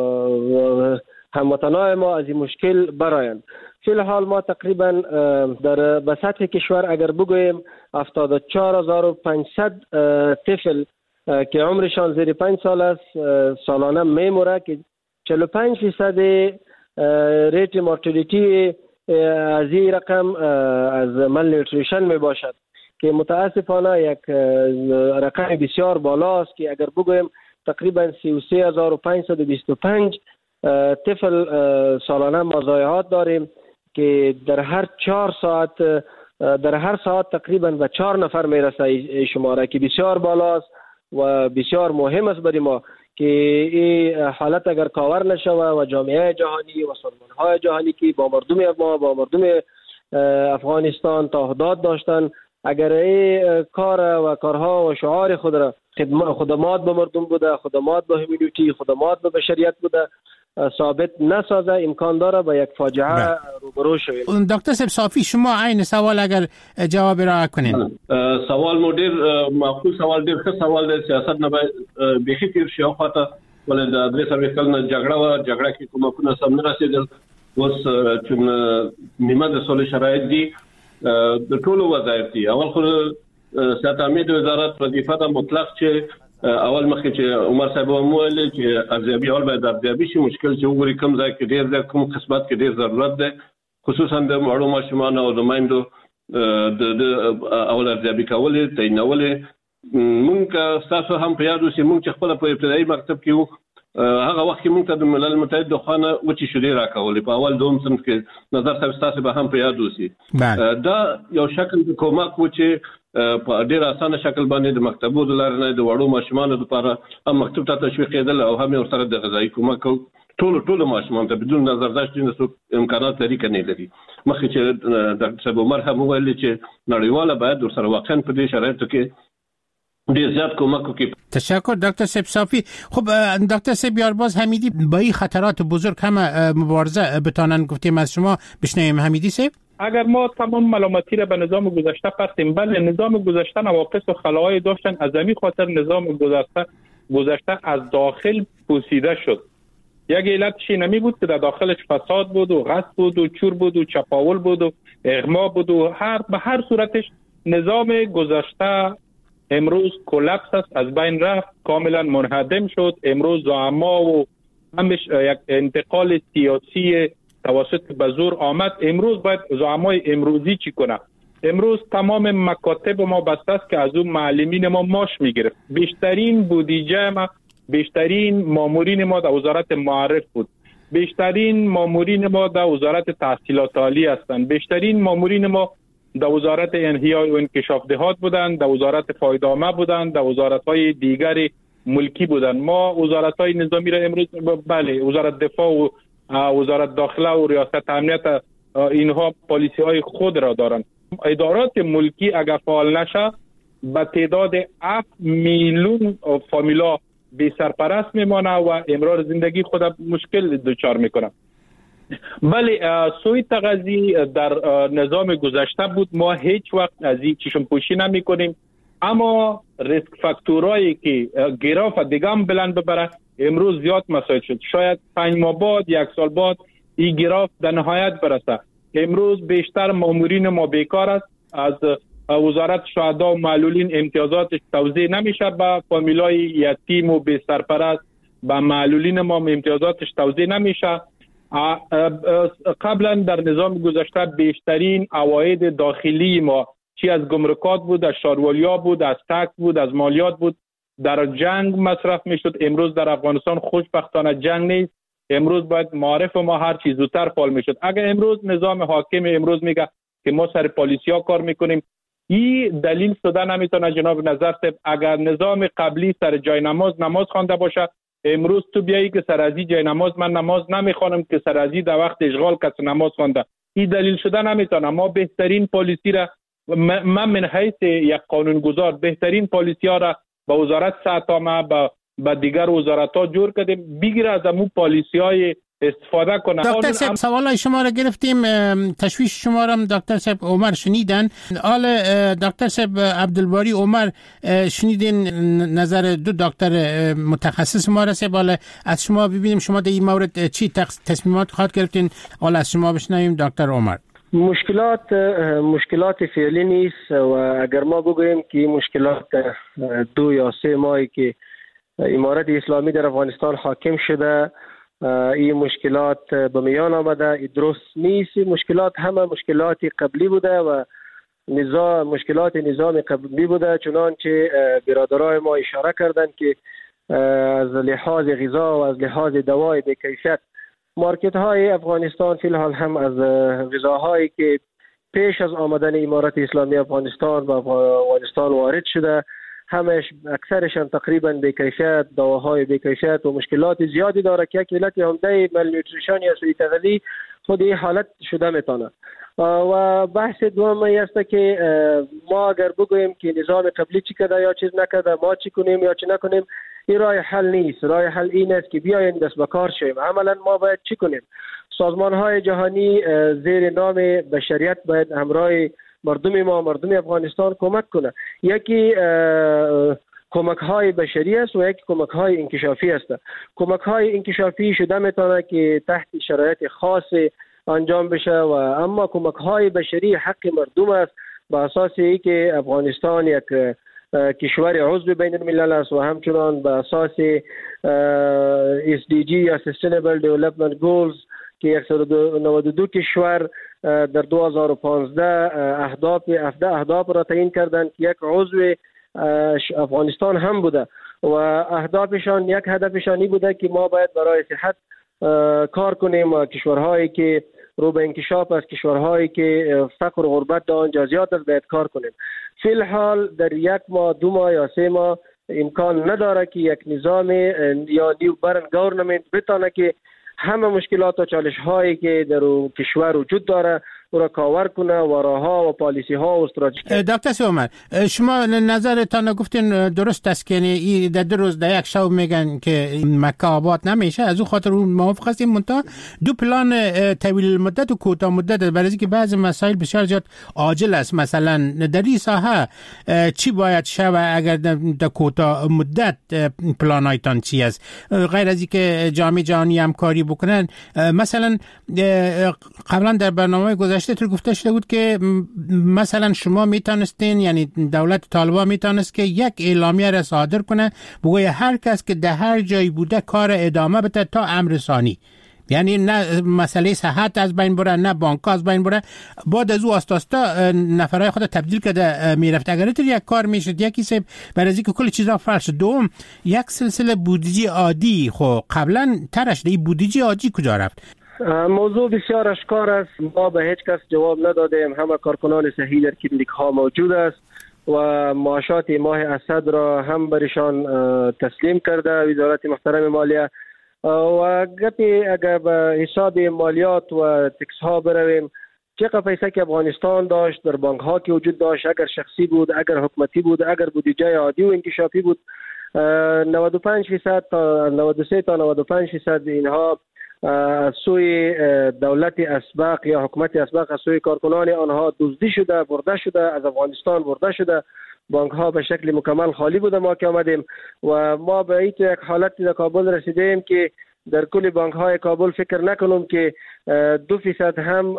و هموطنان ما از این مشکل برآیند. فی الحال ما تقریبا در به سطح کشور اگر بگوییم هفتاد و چهار هزار و پانصد طفل که عمرشان زیر پنج سال است سالانه میمیره که چهل و پنج درصد ریت مورتالیتی از این رقم از مالنیوتریشن می باشد که متاسفانه یک رقم بسیار بالاست که اگر بگوییم تقریبا سی و سه هزار و پانصد و بیست و پنج طفل سالانه ما ضایعات داریم که در هر چهار ساعت در هر ساعت تقریبا به چهار نفر میرسه این شماره که بسیار بالاست و بسیار مهم است برای ما که این حالت اگر کاور نشود و جامعه جهانی و سازمان‌های جهانی که با مردم ما با مردم افغانستان تعهدات داشتن اگر این کار و کارها و شعار خود را خدمات به مردم بوده، خدمات به هومانیتی، خدمات به بشریت بوده ثابت نسازه، امکان داره به یک فاجعه روبرو شویم. دکتر صاحب صافی شما عین سوال اگر جواب را کنین. سوال مدیر معقول سوال ډیر ښه سوال دی. سیاست نه باید بيخي تیر شي او خاطر ولې د درې سروي کله نه جګړه و جګړه کې کومه کومه سم نه رسیدل اوس چې نیمه د سولې شرایط دي د ټولو وظایف دي. اول خو سیاست امید وزارت وظیفه ده مطلق چې اول مخکې چې عمر صاحب ومویل چې ارزیابي اول باید ارزیابي شي مشکل چې وګوري کوم ځای کې ډیر ځای کوم قسمت کې ډیر ضرورت ده خصوصا د مړو ماشومان او د مایندو د اول ارزیابي کول تعینول. مونږ تاسو هم په یاد اوسئ مونږ چې خپل په ابتدایي مکتب کې وو هغه وخت کې مونږ ته د ملل متحد د خانه و چې شوري راکولې په اول دوم صنف کې نظر صاحب تاسو به هم په یاد اوسئ. دا یو شکل د کومک و چې په ډیر اسانه شکل باندې د مکتبونو د لارې نه د وړو ماشومانو لپاره هم مکتب ته تشویق کېدل او هم یو سره د غذایی کومک ټول ټول ماشومان ته بدون نظر داشت چې څو امکانات لري کنه لري. مخکې چې ډاکټر صاحب عمر هم ویل چې نړیواله باید ورسره واقعا په دې شرایطو کې ډیر زیات کومک وکړي. تشکر دکتر صاحب صافی. خب دکتر صاحب یارباز حمیدی با این خطرات بزرگ هم مبارزه بتانن گفتیم از شما بشنویم حمیدی صاحب. اگر ما تمام ملامتی را به نظام گذشته پرتیم بله نظام گذشته نواقص و خلاهای داشتن از همین خاطر نظام گذشته گذشته از داخل پوسیده شد. یک علتش نمی بود که در داخلش فساد بود و غصب بود و چور بود و چپاول بود و اغما بود و هر به هر صورتش نظام گذشته امروز کلپس است از بین رفت کاملا منهدم شد. امروز زعما و همش یک انتقال سیاسی توسط به زور آمد. امروز باید زعمای امروزی چی کنه؟ امروز تمام مکاتب ما بسته است که از اون معلمین ما ماش میگرفت. بیشترین بودجه ما بیشترین مامورین ما در وزارت معارف بود. بیشترین مامورین ما در وزارت تحصیلات عالی هستند. بیشترین مامورین ما در وزارت احیای و انکشاف دهات بودند، در وزارت فایده‌عامه بودند، در وزارت‌های دیگر ملکی بودند. ما وزارت‌های نظامی را امروز بله وزارت دفاع و وزارت داخله و ریاست امنیت اینها پالیسی‌های خود را دارند. ادارات ملکی اگر فعال نشه به تعداد هفت میلیون فامیلا بی سرپرست میمانه و امرار زندگی خود مشکل دچار میکنه. بله سوء تغذیه در نظام گذشته بود ما هیچ وقت از این چشم پوشی نمی کنیم اما ریسک فاکتورایی که گراف دیگه هم بلند ببره امروز زیاد مسائل شد. شاید پنج ماه بعد یک سال بعد این گراف در نهایت برسه. امروز بیشتر مامورین ما بیکار است. از وزارت شهدا و معلولین امتیازاتش توزیع نمیشه به فامیلای یتیم و بی سرپرست. به معلولین ما امتیازاتش توزیع نمیشه. قبلا در نظام گذشته بیشترین عواید داخلی ما چی از گمرکات بود، از شاروالیا بود، از تکس بود، از مالیات بود در جنگ مصرف میشد. امروز در افغانستان خوشبختانه جنگ نیست. امروز باید معارف ما هر چیز زودتر فعال میشد. اگر امروز نظام حاکم امروز میگه که ما سر پالیسیا کار میکنیم این دلیل شده نمیتونه جناب نظر صاحب. اگر نظام قبلی سر جای نماز نماز خوانده باشه، امروز تو بیایی که سر از جای نماز من نماز نمیخوانم که سر از در وقت اشغال کس نماز خوانده، این دلیل شده نمیتونه. ما بهترین پالیسی را من من حیث یک قانونگذار بهترین پالیسی ها را با وزارت صحت عامه با با دیگر وزارت ها جور کردیم، بگیره از امون پالیسی های استفاده کنه. دکتر صاحب سوال شما را گرفتیم، تشویش شما را دکتر صاحب عمر شنیدن. حال دکتر صاحب عبدالباری عمر شنیدین نظر دو دکتر متخصص ما را. صاحب حال از شما ببینیم شما در این مورد چی تصمیمات خواهد گرفتین؟ حال از شما بشنویم دکتر عمر. مشکلات مشکلات فعلی نیست و اگر ما بگوییم که مشکلات دو یا سه ماهی که امارت اسلامی در افغانستان حاکم شده این مشکلات به میان آمده، درست نیست. مشکلات همه مشکلات قبلی بوده و نظام مشکلات نظام قبلی بوده، چنانچه برادرای ما اشاره کردند که از لحاظ غذا و از لحاظ دوای به کیفیت مارکت های افغانستان فی الحال هم از غذاهایی که پیش از آمدن امارت اسلامی افغانستان به افغانستان وارد شده همش اکثرشان تقریبا به کیفیت، دواهای به کیفیت و مشکلات زیادی داره که یک علت عمده مالنیوتریشن یا سوء تغذیه خود این حالت شده میتونه. و بحث دومی است که ما اگر بگوییم که نظام قبلی چی کرده یا چیز نکرده، ما چی کنیم یا چی نکنیم، این راه حل نیست. راه حل این است که بیاین دست به کار شویم. عملا ما باید چی کنیم؟ سازمان های جهانی زیر نام بشریت باید همراه مردم ما مردم افغانستان کمک کنه. یکی کمک های بشری است و یکی کمک های انکشافی است. کمک های انکشافی شده میتونه که تحت شرایط خاص انجام بشه و اما کمک های بشری حق مردم است با اساس ای که افغانستان یک کشور عضو بین الملل است و همچنان با اساس اس دی جی یا Sustainable Development Goals که صد و نود و دو کشور در دو هزار و پانزده اهداف اهداف را تعیین کردند که یک عضو افغانستان هم بوده و اهدافشان یک هدفشانی بوده که ما باید برای صحت کار کنیم و کشورهایی که رو به انکشاف است، کشورهایی که فقر و غربت در آنجا زیاد است باید کار کنیم. فی الحال در یک ماه دو ماه یا سه ماه امکان نداره که یک نظام یا نیو برن گورنمنت بتونه که همه مشکلات و چالش هایی که در کشور وجود داره او را کاور کنه و راهها و پالیسی ها و استراتژی. دکتر سومر شما نظرتان گفتین درست است که این در دو روز در یک شب میگن که مکه آباد نمیشه، از اون خاطر اون موافق هستیم. منتها دو پلان طویل مدت و کوتاه مدت برای اینکه بعضی مسائل بسیار زیاد عاجل است. مثلا در این ساحه چی باید شود اگر در کوتاه مدت پلانایتان چی است غیر از اینکه جامعه جهانی همکاری بکنن؟ مثلا قبلا در برنامه گذشته تو گفته شده بود که مثلا شما میتونستین، یعنی دولت طالبان میتونست که یک اعلامیه را صادر کنه بگویه هر کس که در هر جایی بوده کار ادامه بده تا امر ثانی، یعنی نه مسئله صحت از بین بره نه بانک از بین بره. بعد از او آستاستا نفرای خود تبدیل کرده میرفت. اگر تو یک کار میشد یکی سب برای اینکه کل چیزا فرش. دوم یک سلسله بودجه عادی خو قبلا ترش دی بودجه عادی کجا رفت؟ موضوع بسیار اشکار است. ما به هیچ کس جواب ندادیم. همه کارکنان صحی در کلینیک ها موجود است و معاشات ماه اسد را هم برشان تسلیم کرده وزارت محترم مالیه و گپی اگر به حساب مالیات و تکس ها برویم چقدر پیسه که افغانستان داشت در بانک ها که وجود داشت، اگر شخصی بود، اگر حکومتی بود، اگر بودجه عادی و انکشافی بود، نود و پنج درصد تا نود و سه تا نود و پنج درصد اینها از سوی دولت اسبق یا حکومت اسبق از سوی کارکنان آنها دزدی شده، برده شده، از افغانستان برده شده. بانک ها به شکل مکمل خالی بوده ما که آمدیم و ما به این یک حالت در کابل رسیدیم که در کل بانک های کابل فکر نکنم که دو فیصد هم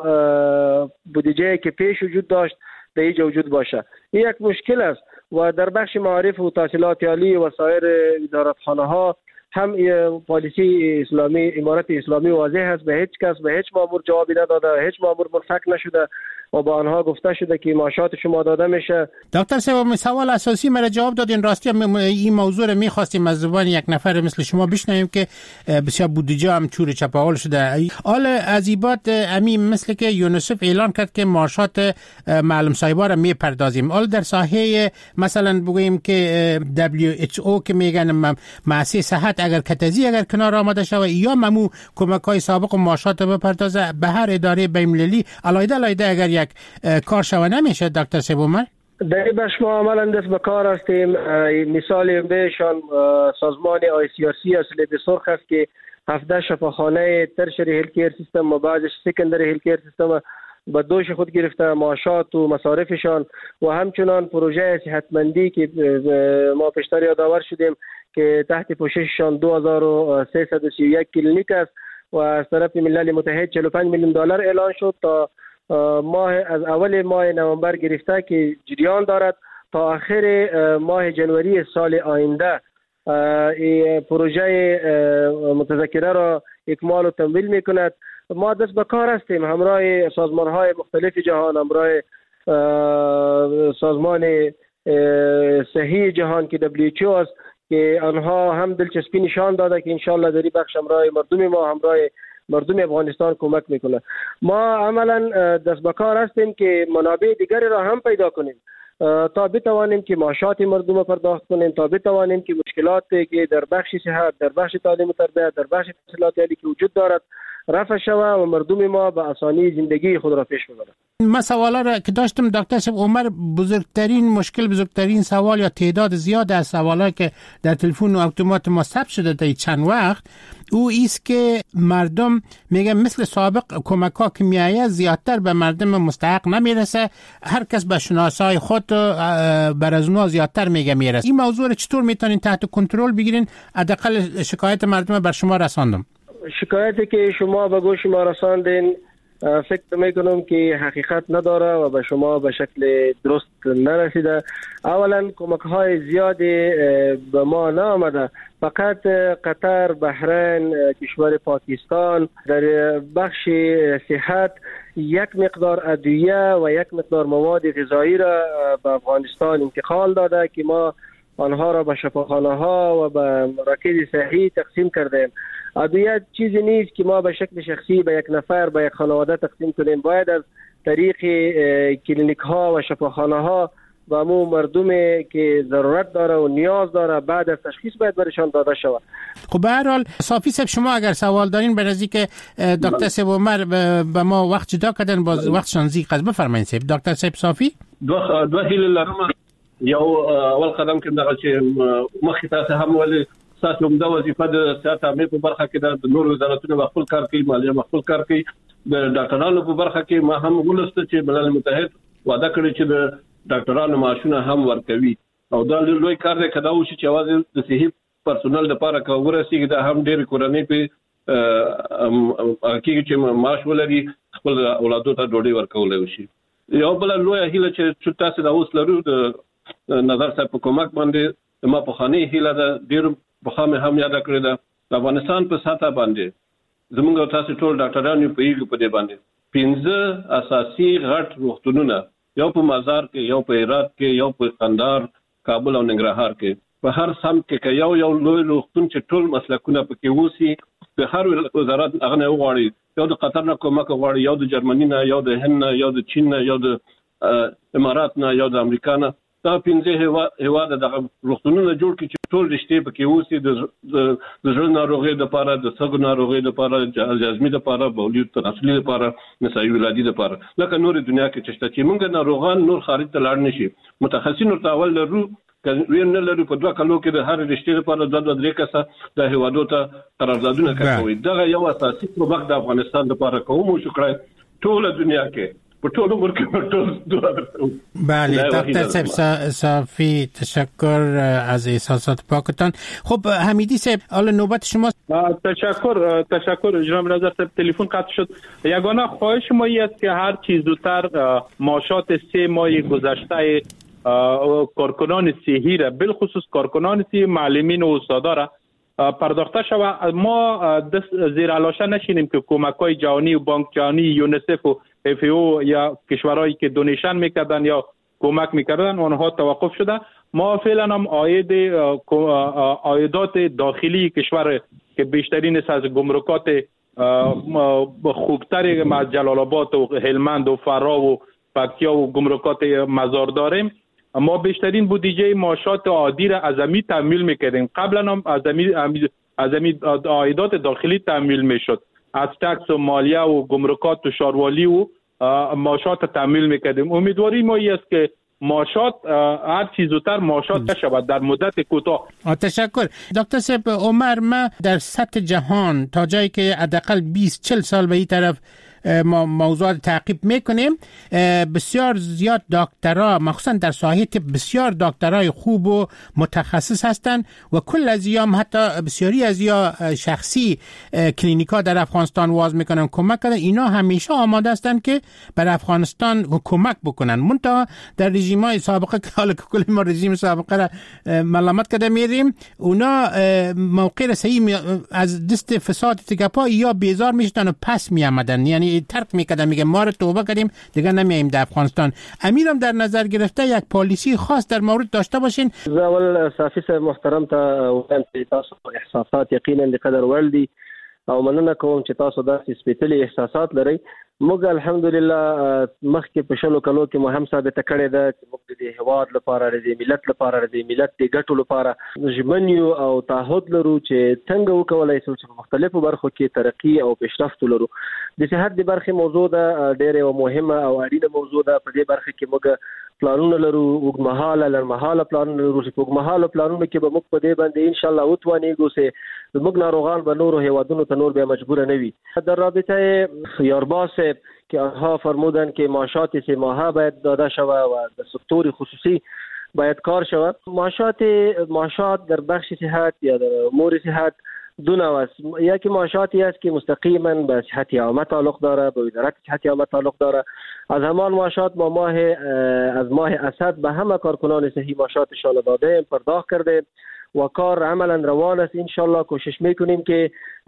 بودجه که پیش وجود داشت در اینجا وجود باشه. این یک مشکل است و در بخش معارف و تحصیلات عالی و سایر وزارتخانه ها هم پالیسی اسلامی امارت اسلامی واضح است. به هیچ کس به هیچ مامور جوابی نداده، هیچ مامور منفک نشده و با آنها گفته شده که معاشات شما داده میشه. دکتر صاحب سوال اساسی مرا جواب دادین. راستی این موضوع رو می‌خواستیم از زبان یک نفر مثل شما بشنویم که بسیار بودجه هم چور چپاول شده. حالا از ایبات امی مثل که یونیسف اعلان کرد که معاشات معلم صاحبا را میپردازیم. حالا در ساحه مثلا بگوییم که دبلیو اچ او که میگن مؤسسه صحت اگر کتزی اگر کنار آمده شود یا ممو کمک‌های سابق و معاشات بپردازه به هر اداره بین‌المللی علاوه علاوه اگر یک کار شوه نمیشه دکتر صاحب عمر؟ در این بخش ما عملا دست به کار هستیم. مثال بهشان سازمان آی سی آر سی اصلی سرخ است که هفده شفاخانه ترشری هیلت کیر سیستم و بعدش سکندری هیلت کیر سیستم به دوش خود گرفته معاشات و مصارفشان و همچنان پروژه صحتمندی که ما پیشتر یادآور شدیم که تحت پوشششان دو هزار و سیصد و سی و یک کلینیک است و از طرف ملل متحد چهل و پنج میلیون دلار اعلان شد تا ماه از اول ماه نوامبر گرفته که جریان دارد تا آخر ماه جنوری سال آینده این پروژه متذکره را اکمال و تمویل میکند. ما دست به کار هستیم همراه سازمان های مختلف جهان، همراه سازمان صحی جهان که دبلیو اچ او است که آنها هم دلچسپی نشان داده که انشالله در این بخش همراه مردم ما همراه مردم افغانستان کمک میکنه. ما عملا دست به کار هستیم که منابع دیگری را هم پیدا کنیم تا بتوانیم که معاشات مردم پرداخت کنیم، تا بتوانیم که مشکلاتی که در بخش صحت، در بخش تعلیم و تربیت، در بخش تحصیلات عالی که وجود دارد رفع شود و مردم ما به آسانی زندگی خود را پیش ببرند. من سوالا را که داشتم دکتر صاحب عمر، بزرگترین مشکل بزرگترین سوال یا تعداد زیاد از سوالا که در تلفن و اتومات ما ثبت شده در چند وقت او است که مردم میگن مثل سابق کمک ها که میآید زیادتر به مردم مستحق نمیرسه، هر کس به شناسای خود بر از اونها زیادتر میگه میرسه. این موضوع رو چطور میتونین تحت کنترل بگیرین؟ حداقل شکایت مردم بر شما رساندم. شکایتی که شما به گوش ما رساندین فکر میکنم که حقیقت نداره و به شما به شکل درست نرسیده. اولا کمک های زیادی به ما نآمده، فقط قطر، بحرین، کشور پاکستان در بخش صحت یک مقدار ادویه و یک مقدار مواد غذایی را به افغانستان انتقال داده که ما آنها را به شفاخانه ها و به مراکز صحی تقسیم کردیم. ادویه چیزی نیست که ما به شکل شخصی به یک نفر به یک خانواده تقسیم کنیم، باید از طریق کلینیک ها و شفاخانه ها و امو مردمی که ضرورت داره و نیاز داره بعد از تشخیص باید برشان داده شود. خب به هر حال صافی صاحب شما اگر سوال دارین به نزدیک دکتر صاحب عمر به ما وقت جدا کردن باز وقتشان زیق است. بفرمایید صاحب. دکتر صاحب صافی دو دو هیله لرم. یو اول قدم کې دغه چې مخکې تاسو هم ولې تاسو هم د وظیفه د سیاست عامه په برخه کې د نور وزارتونو خپل کار کوي، مالیه خپل کار کوي، د ډاکټرانو په برخه کې ما هم ولسته چې ملل متحد وعده کړی چې د ډاکټرانو معاشونه هم ورکوي او دا لوی کار دی کدا و چې اواز د صحي پرسونل لپاره کورسي دا هم ډېر کورنۍ په کې چې معاش ولري خپل اولادو ته ډوډۍ ورکول شي. یو بل لوی هیله چې تاسو دا اوس لرو د نظر صاحب په کومک باندې ما په خاني هیله ده ډیر په خامه هم یاد کړی ده د افغانستان په ساته باندې زموږ تاسو ټول ډاکټرانو په یوه په دې باندې پنځه اساسي غټ روغتونونه یو په مزار کې، یو په هرات کې، یو په قندهار، کابل او ننګرهار کې، په هر سمت کې یو یو لوی روغتون چې ټول مسلکونه پکې وسی په هر وزارت هغه نه وغواړي، یو د قطر نه کومک وغواړي، یو د جرمني نه، یو د هند نه، یو د چین نه، یو د امارات نه، یو د امریکا نه. دا پنځه هوا هوا د روغتونونو جوړ کړي چې ټول رښتې پکې وسی د زړه ناروغي لپاره، د سږو ناروغي لپاره، د جزمي لپاره، بولیو تناسلي لپاره، نسایي ولادي لپاره، لکه نور دنیا کې چې چې موږ ناروغان نور خارج ته لاړ نشي. متخصصین ورته اول لرو وین نه لري په دوه کلو کې د هر رښتې لپاره د دوه درې کسه د هوادو ته قراردادونه کوي. دا یو اساسي پروګرام د افغانستان لپاره کوم شو کړی ټول دنیا کې. بله دکتر صاحب صافی تشکر از احساسات پاکتان. خب حمیدی صاحب حالا نوبت شما. تشکر تشکر جناب نظر صاحب تلفن قطع شد. یگانه خواهش ما این است که هر چیز زودتر معاشات سه ماه گذشته کارکنان صحی را بالخصوص کارکنان صحی، معلمین و استادا را پرداخته شود. ما زیر علاشه نشینیم که کمک‌های جهانی و بانک جهانی، یونیسف و اف او یا کشورهایی که دونیشن میکردن یا کمک میکردن اونها توقف شده. ما فعلا هم عاید عایدات داخلی کشور که بیشترین از گمرکات خوبتر از جلال آباد و هلمند و فرا و پکتیا و گمرکات مزار داریم، ما بیشترین بودجه معاشات عادی را از امی تامین میکردیم. قبلا هم از امی از امی عایدات داخلی تامین میشد، از تکس و مالیه و گمرکات و شاروالی و معاشات تامین میکردیم. امیدواریم ما است که معاشات هر چیز زودتر معاشات شود در مدت کوتاه. تشکر دکتر صاحب. عمر، ما در سطح جهان تا جایی که حداقل بیست چهل سال به این طرف ما موضوعات تعقیب میکنیم، بسیار زیاد دکترها مخصوصا در ساحه بسیار دکترای خوب و متخصص هستند و کل از ایام حتی بسیاری از یا شخصی کلینیکا در افغانستان واز میکنن کمک کنن. اینا همیشه آماده هستند که بر افغانستان کمک بکنن. منتها در رژیم‌های سابقه که حالا کل ما رژیم سابقه را ملامت کرده میریم، اونا موقع صحیح از دست فساد تگپا یا بیزار میشدن و پس میآمدن، یعنی ترک میکردن، میگه ما رو توبه کردیم دیگه نمیایم در افغانستان. امیرم در نظر گرفته یک پالیسی خاص در مورد داشته باشین. اول صافی محترم ته تاسو احساسات یقینا لقدر والدي او مننه کوم چې تاسو داسې سپیشلی احساسات لرئ. موږ الحمدلله مخکې په شلو کلو کې مو هم ثابته کړې ده چې موږ د هیواد لپاره د ملت لپاره د ملت د ګټو لپاره ژمن یو او تعهد لرو چې څنګه وکولای شو چې په مختلفو برخو کې ترقی او پیشرفت ولرو. د صحت د برخې موضوع ده ډېره مهمه او اړینه موضوع ده. په دې برخه کې موږ پلانونه لرو، وګمحاله لړمحاله پلانونه لرو چې په وګمحاله پلانونو کې به موږ په دې باندې ان شاء الله وتوانیږو چې موږ ناروغان به نورو هیوادونو ته نور به مجبور نه وي. در رابطه یارباس که آنها فرمودن که معاشات سه ماهه باید داده شود و در سکتور خصوصی باید کار شود. معاشات معاشات در بخش صحت یا در امور صحت دو نوع است. یکی معاشاتی است که مستقیما به صحت عامه تعلق داره، به وزارت صحت عامه تعلق داره. از همان معاشات ما ماه از ماه اسد به همه کارکنان صحی معاشاتشان داده پرداخت کرده و کار عملا روان است. انشالله کوشش میکنیم که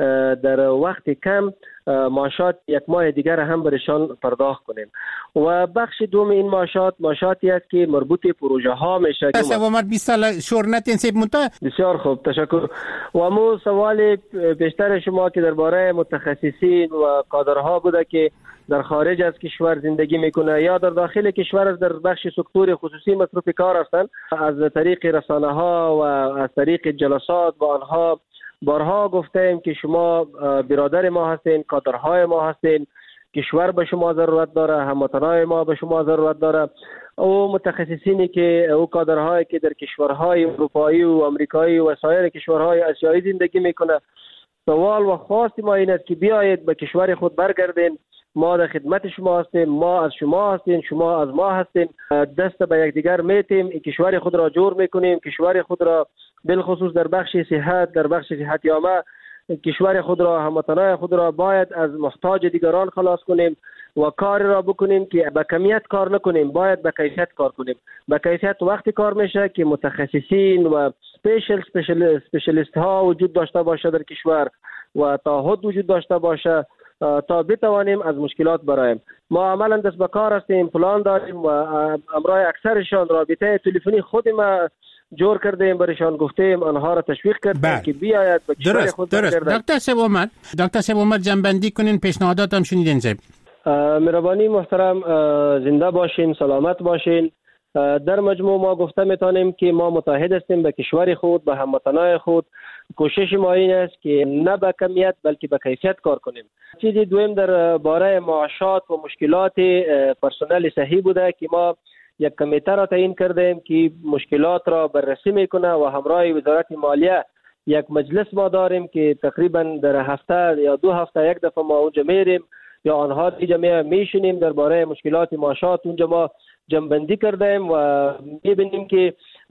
در وقت کم معاشات یک ماه دیگر هم برشان پرداخت کنیم. و بخش دوم این معاشات معاشاتی است که مربوط پروژه ها میشه. عمر بیست سال شورنت انسیب منتا. بسیار خوب، تشکر. و مو سوال بیشتر شما که درباره متخصصین و کادرها بوده که در خارج از کشور زندگی میکنه یا در داخل کشور در بخش سکتور خصوصی مصروف کار هستند، از طریق رسانه ها و از طریق جلسات با آنها بارها گفتیم که شما برادر ما هستین، کادرهای ما هستین، کشور به شما ضرورت داره، هموطنای ما به شما ضرورت داره. او متخصصینی که او کادرهایی که در کشورهای اروپایی و امریکایی و سایر کشورهای آسیایی زندگی میکنه، سوال و خواست ما این است که بیایید به کشور خود برگردین. ما در خدمت شما هستیم، ما از شما هستیم، شما از ما هستیم. دست به یکدیگر میتیم، کشور خود را جور میکنیم. کشور خود را بالخصوص در بخش صحت، در بخش صحت عامه کشور خود را، هموطنان خود را باید از محتاج دیگران خلاص کنیم و کار را بکنیم که به کمیت کار نکنیم، باید به کیفیت کار کنیم. به کیفیت وقتی کار میشه که متخصصین و سپیشل سپیشلیست ها وجود داشته باشه در کشور و تعهد وجود داشته باشه تا بتوانیم از مشکلات برایم. ما عملا دست به کار هستیم، پلان داریم و امرای اکثرشان رابطه تلفنی خود ما جور کردیم، برشان گفتیم، آنها را تشویق کردیم که بیاید به کشور خود برگردند. دکتر صاحب عمر، دکتر صاحب عمر جنبندی کنین، پیشنهادات هم شنیدین صاحب. مهربانی محترم، زنده باشین، سلامت باشین. در مجموع ما گفته میتونیم که ما متحد هستیم به کشور خود، به هموطنان خود. کوشش ما این است که نه به کمیت بلکه به کیفیت کار کنیم. چیز دوم در باره معاشات و مشکلات پرسنل صحی بوده که ما یک کمیته را تعیین کردیم که مشکلات را بررسی میکنه و همراه وزارت مالیه یک مجلس ما داریم که تقریبا در هفته یا دو هفته یک دفعه ما اونجا میریم یا آنها دیگه میشینیم درباره مشکلات معاشات. اونجا ما جنبندی کردیم و میبینیم که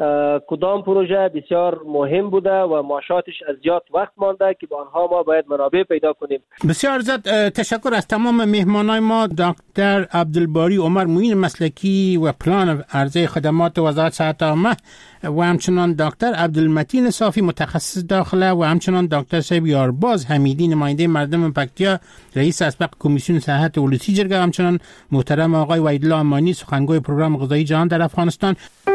کدام پروژه بسیار مهم بوده و معاشاتش از زیاد وقت مانده که با آنها ما باید منابع پیدا کنیم. بسیار زیاد تشکر از تمام مهمانای ما. دکتر عبدالباری عمر، معین مسلکی و پلان عرضه خدمات وزارت صحت عامه، و همچنان دکتر عبدالمتین صافی متخصص داخله و همچنان دکتر صاحب یارباز حمیدی نماینده مردم پکتیا رئیس اسبق کمیسیون صحت ولسی جرگه، همچنان محترم آقای وحیدالله امانی سخنگوی پروگرام غذایی جهان در افغانستان.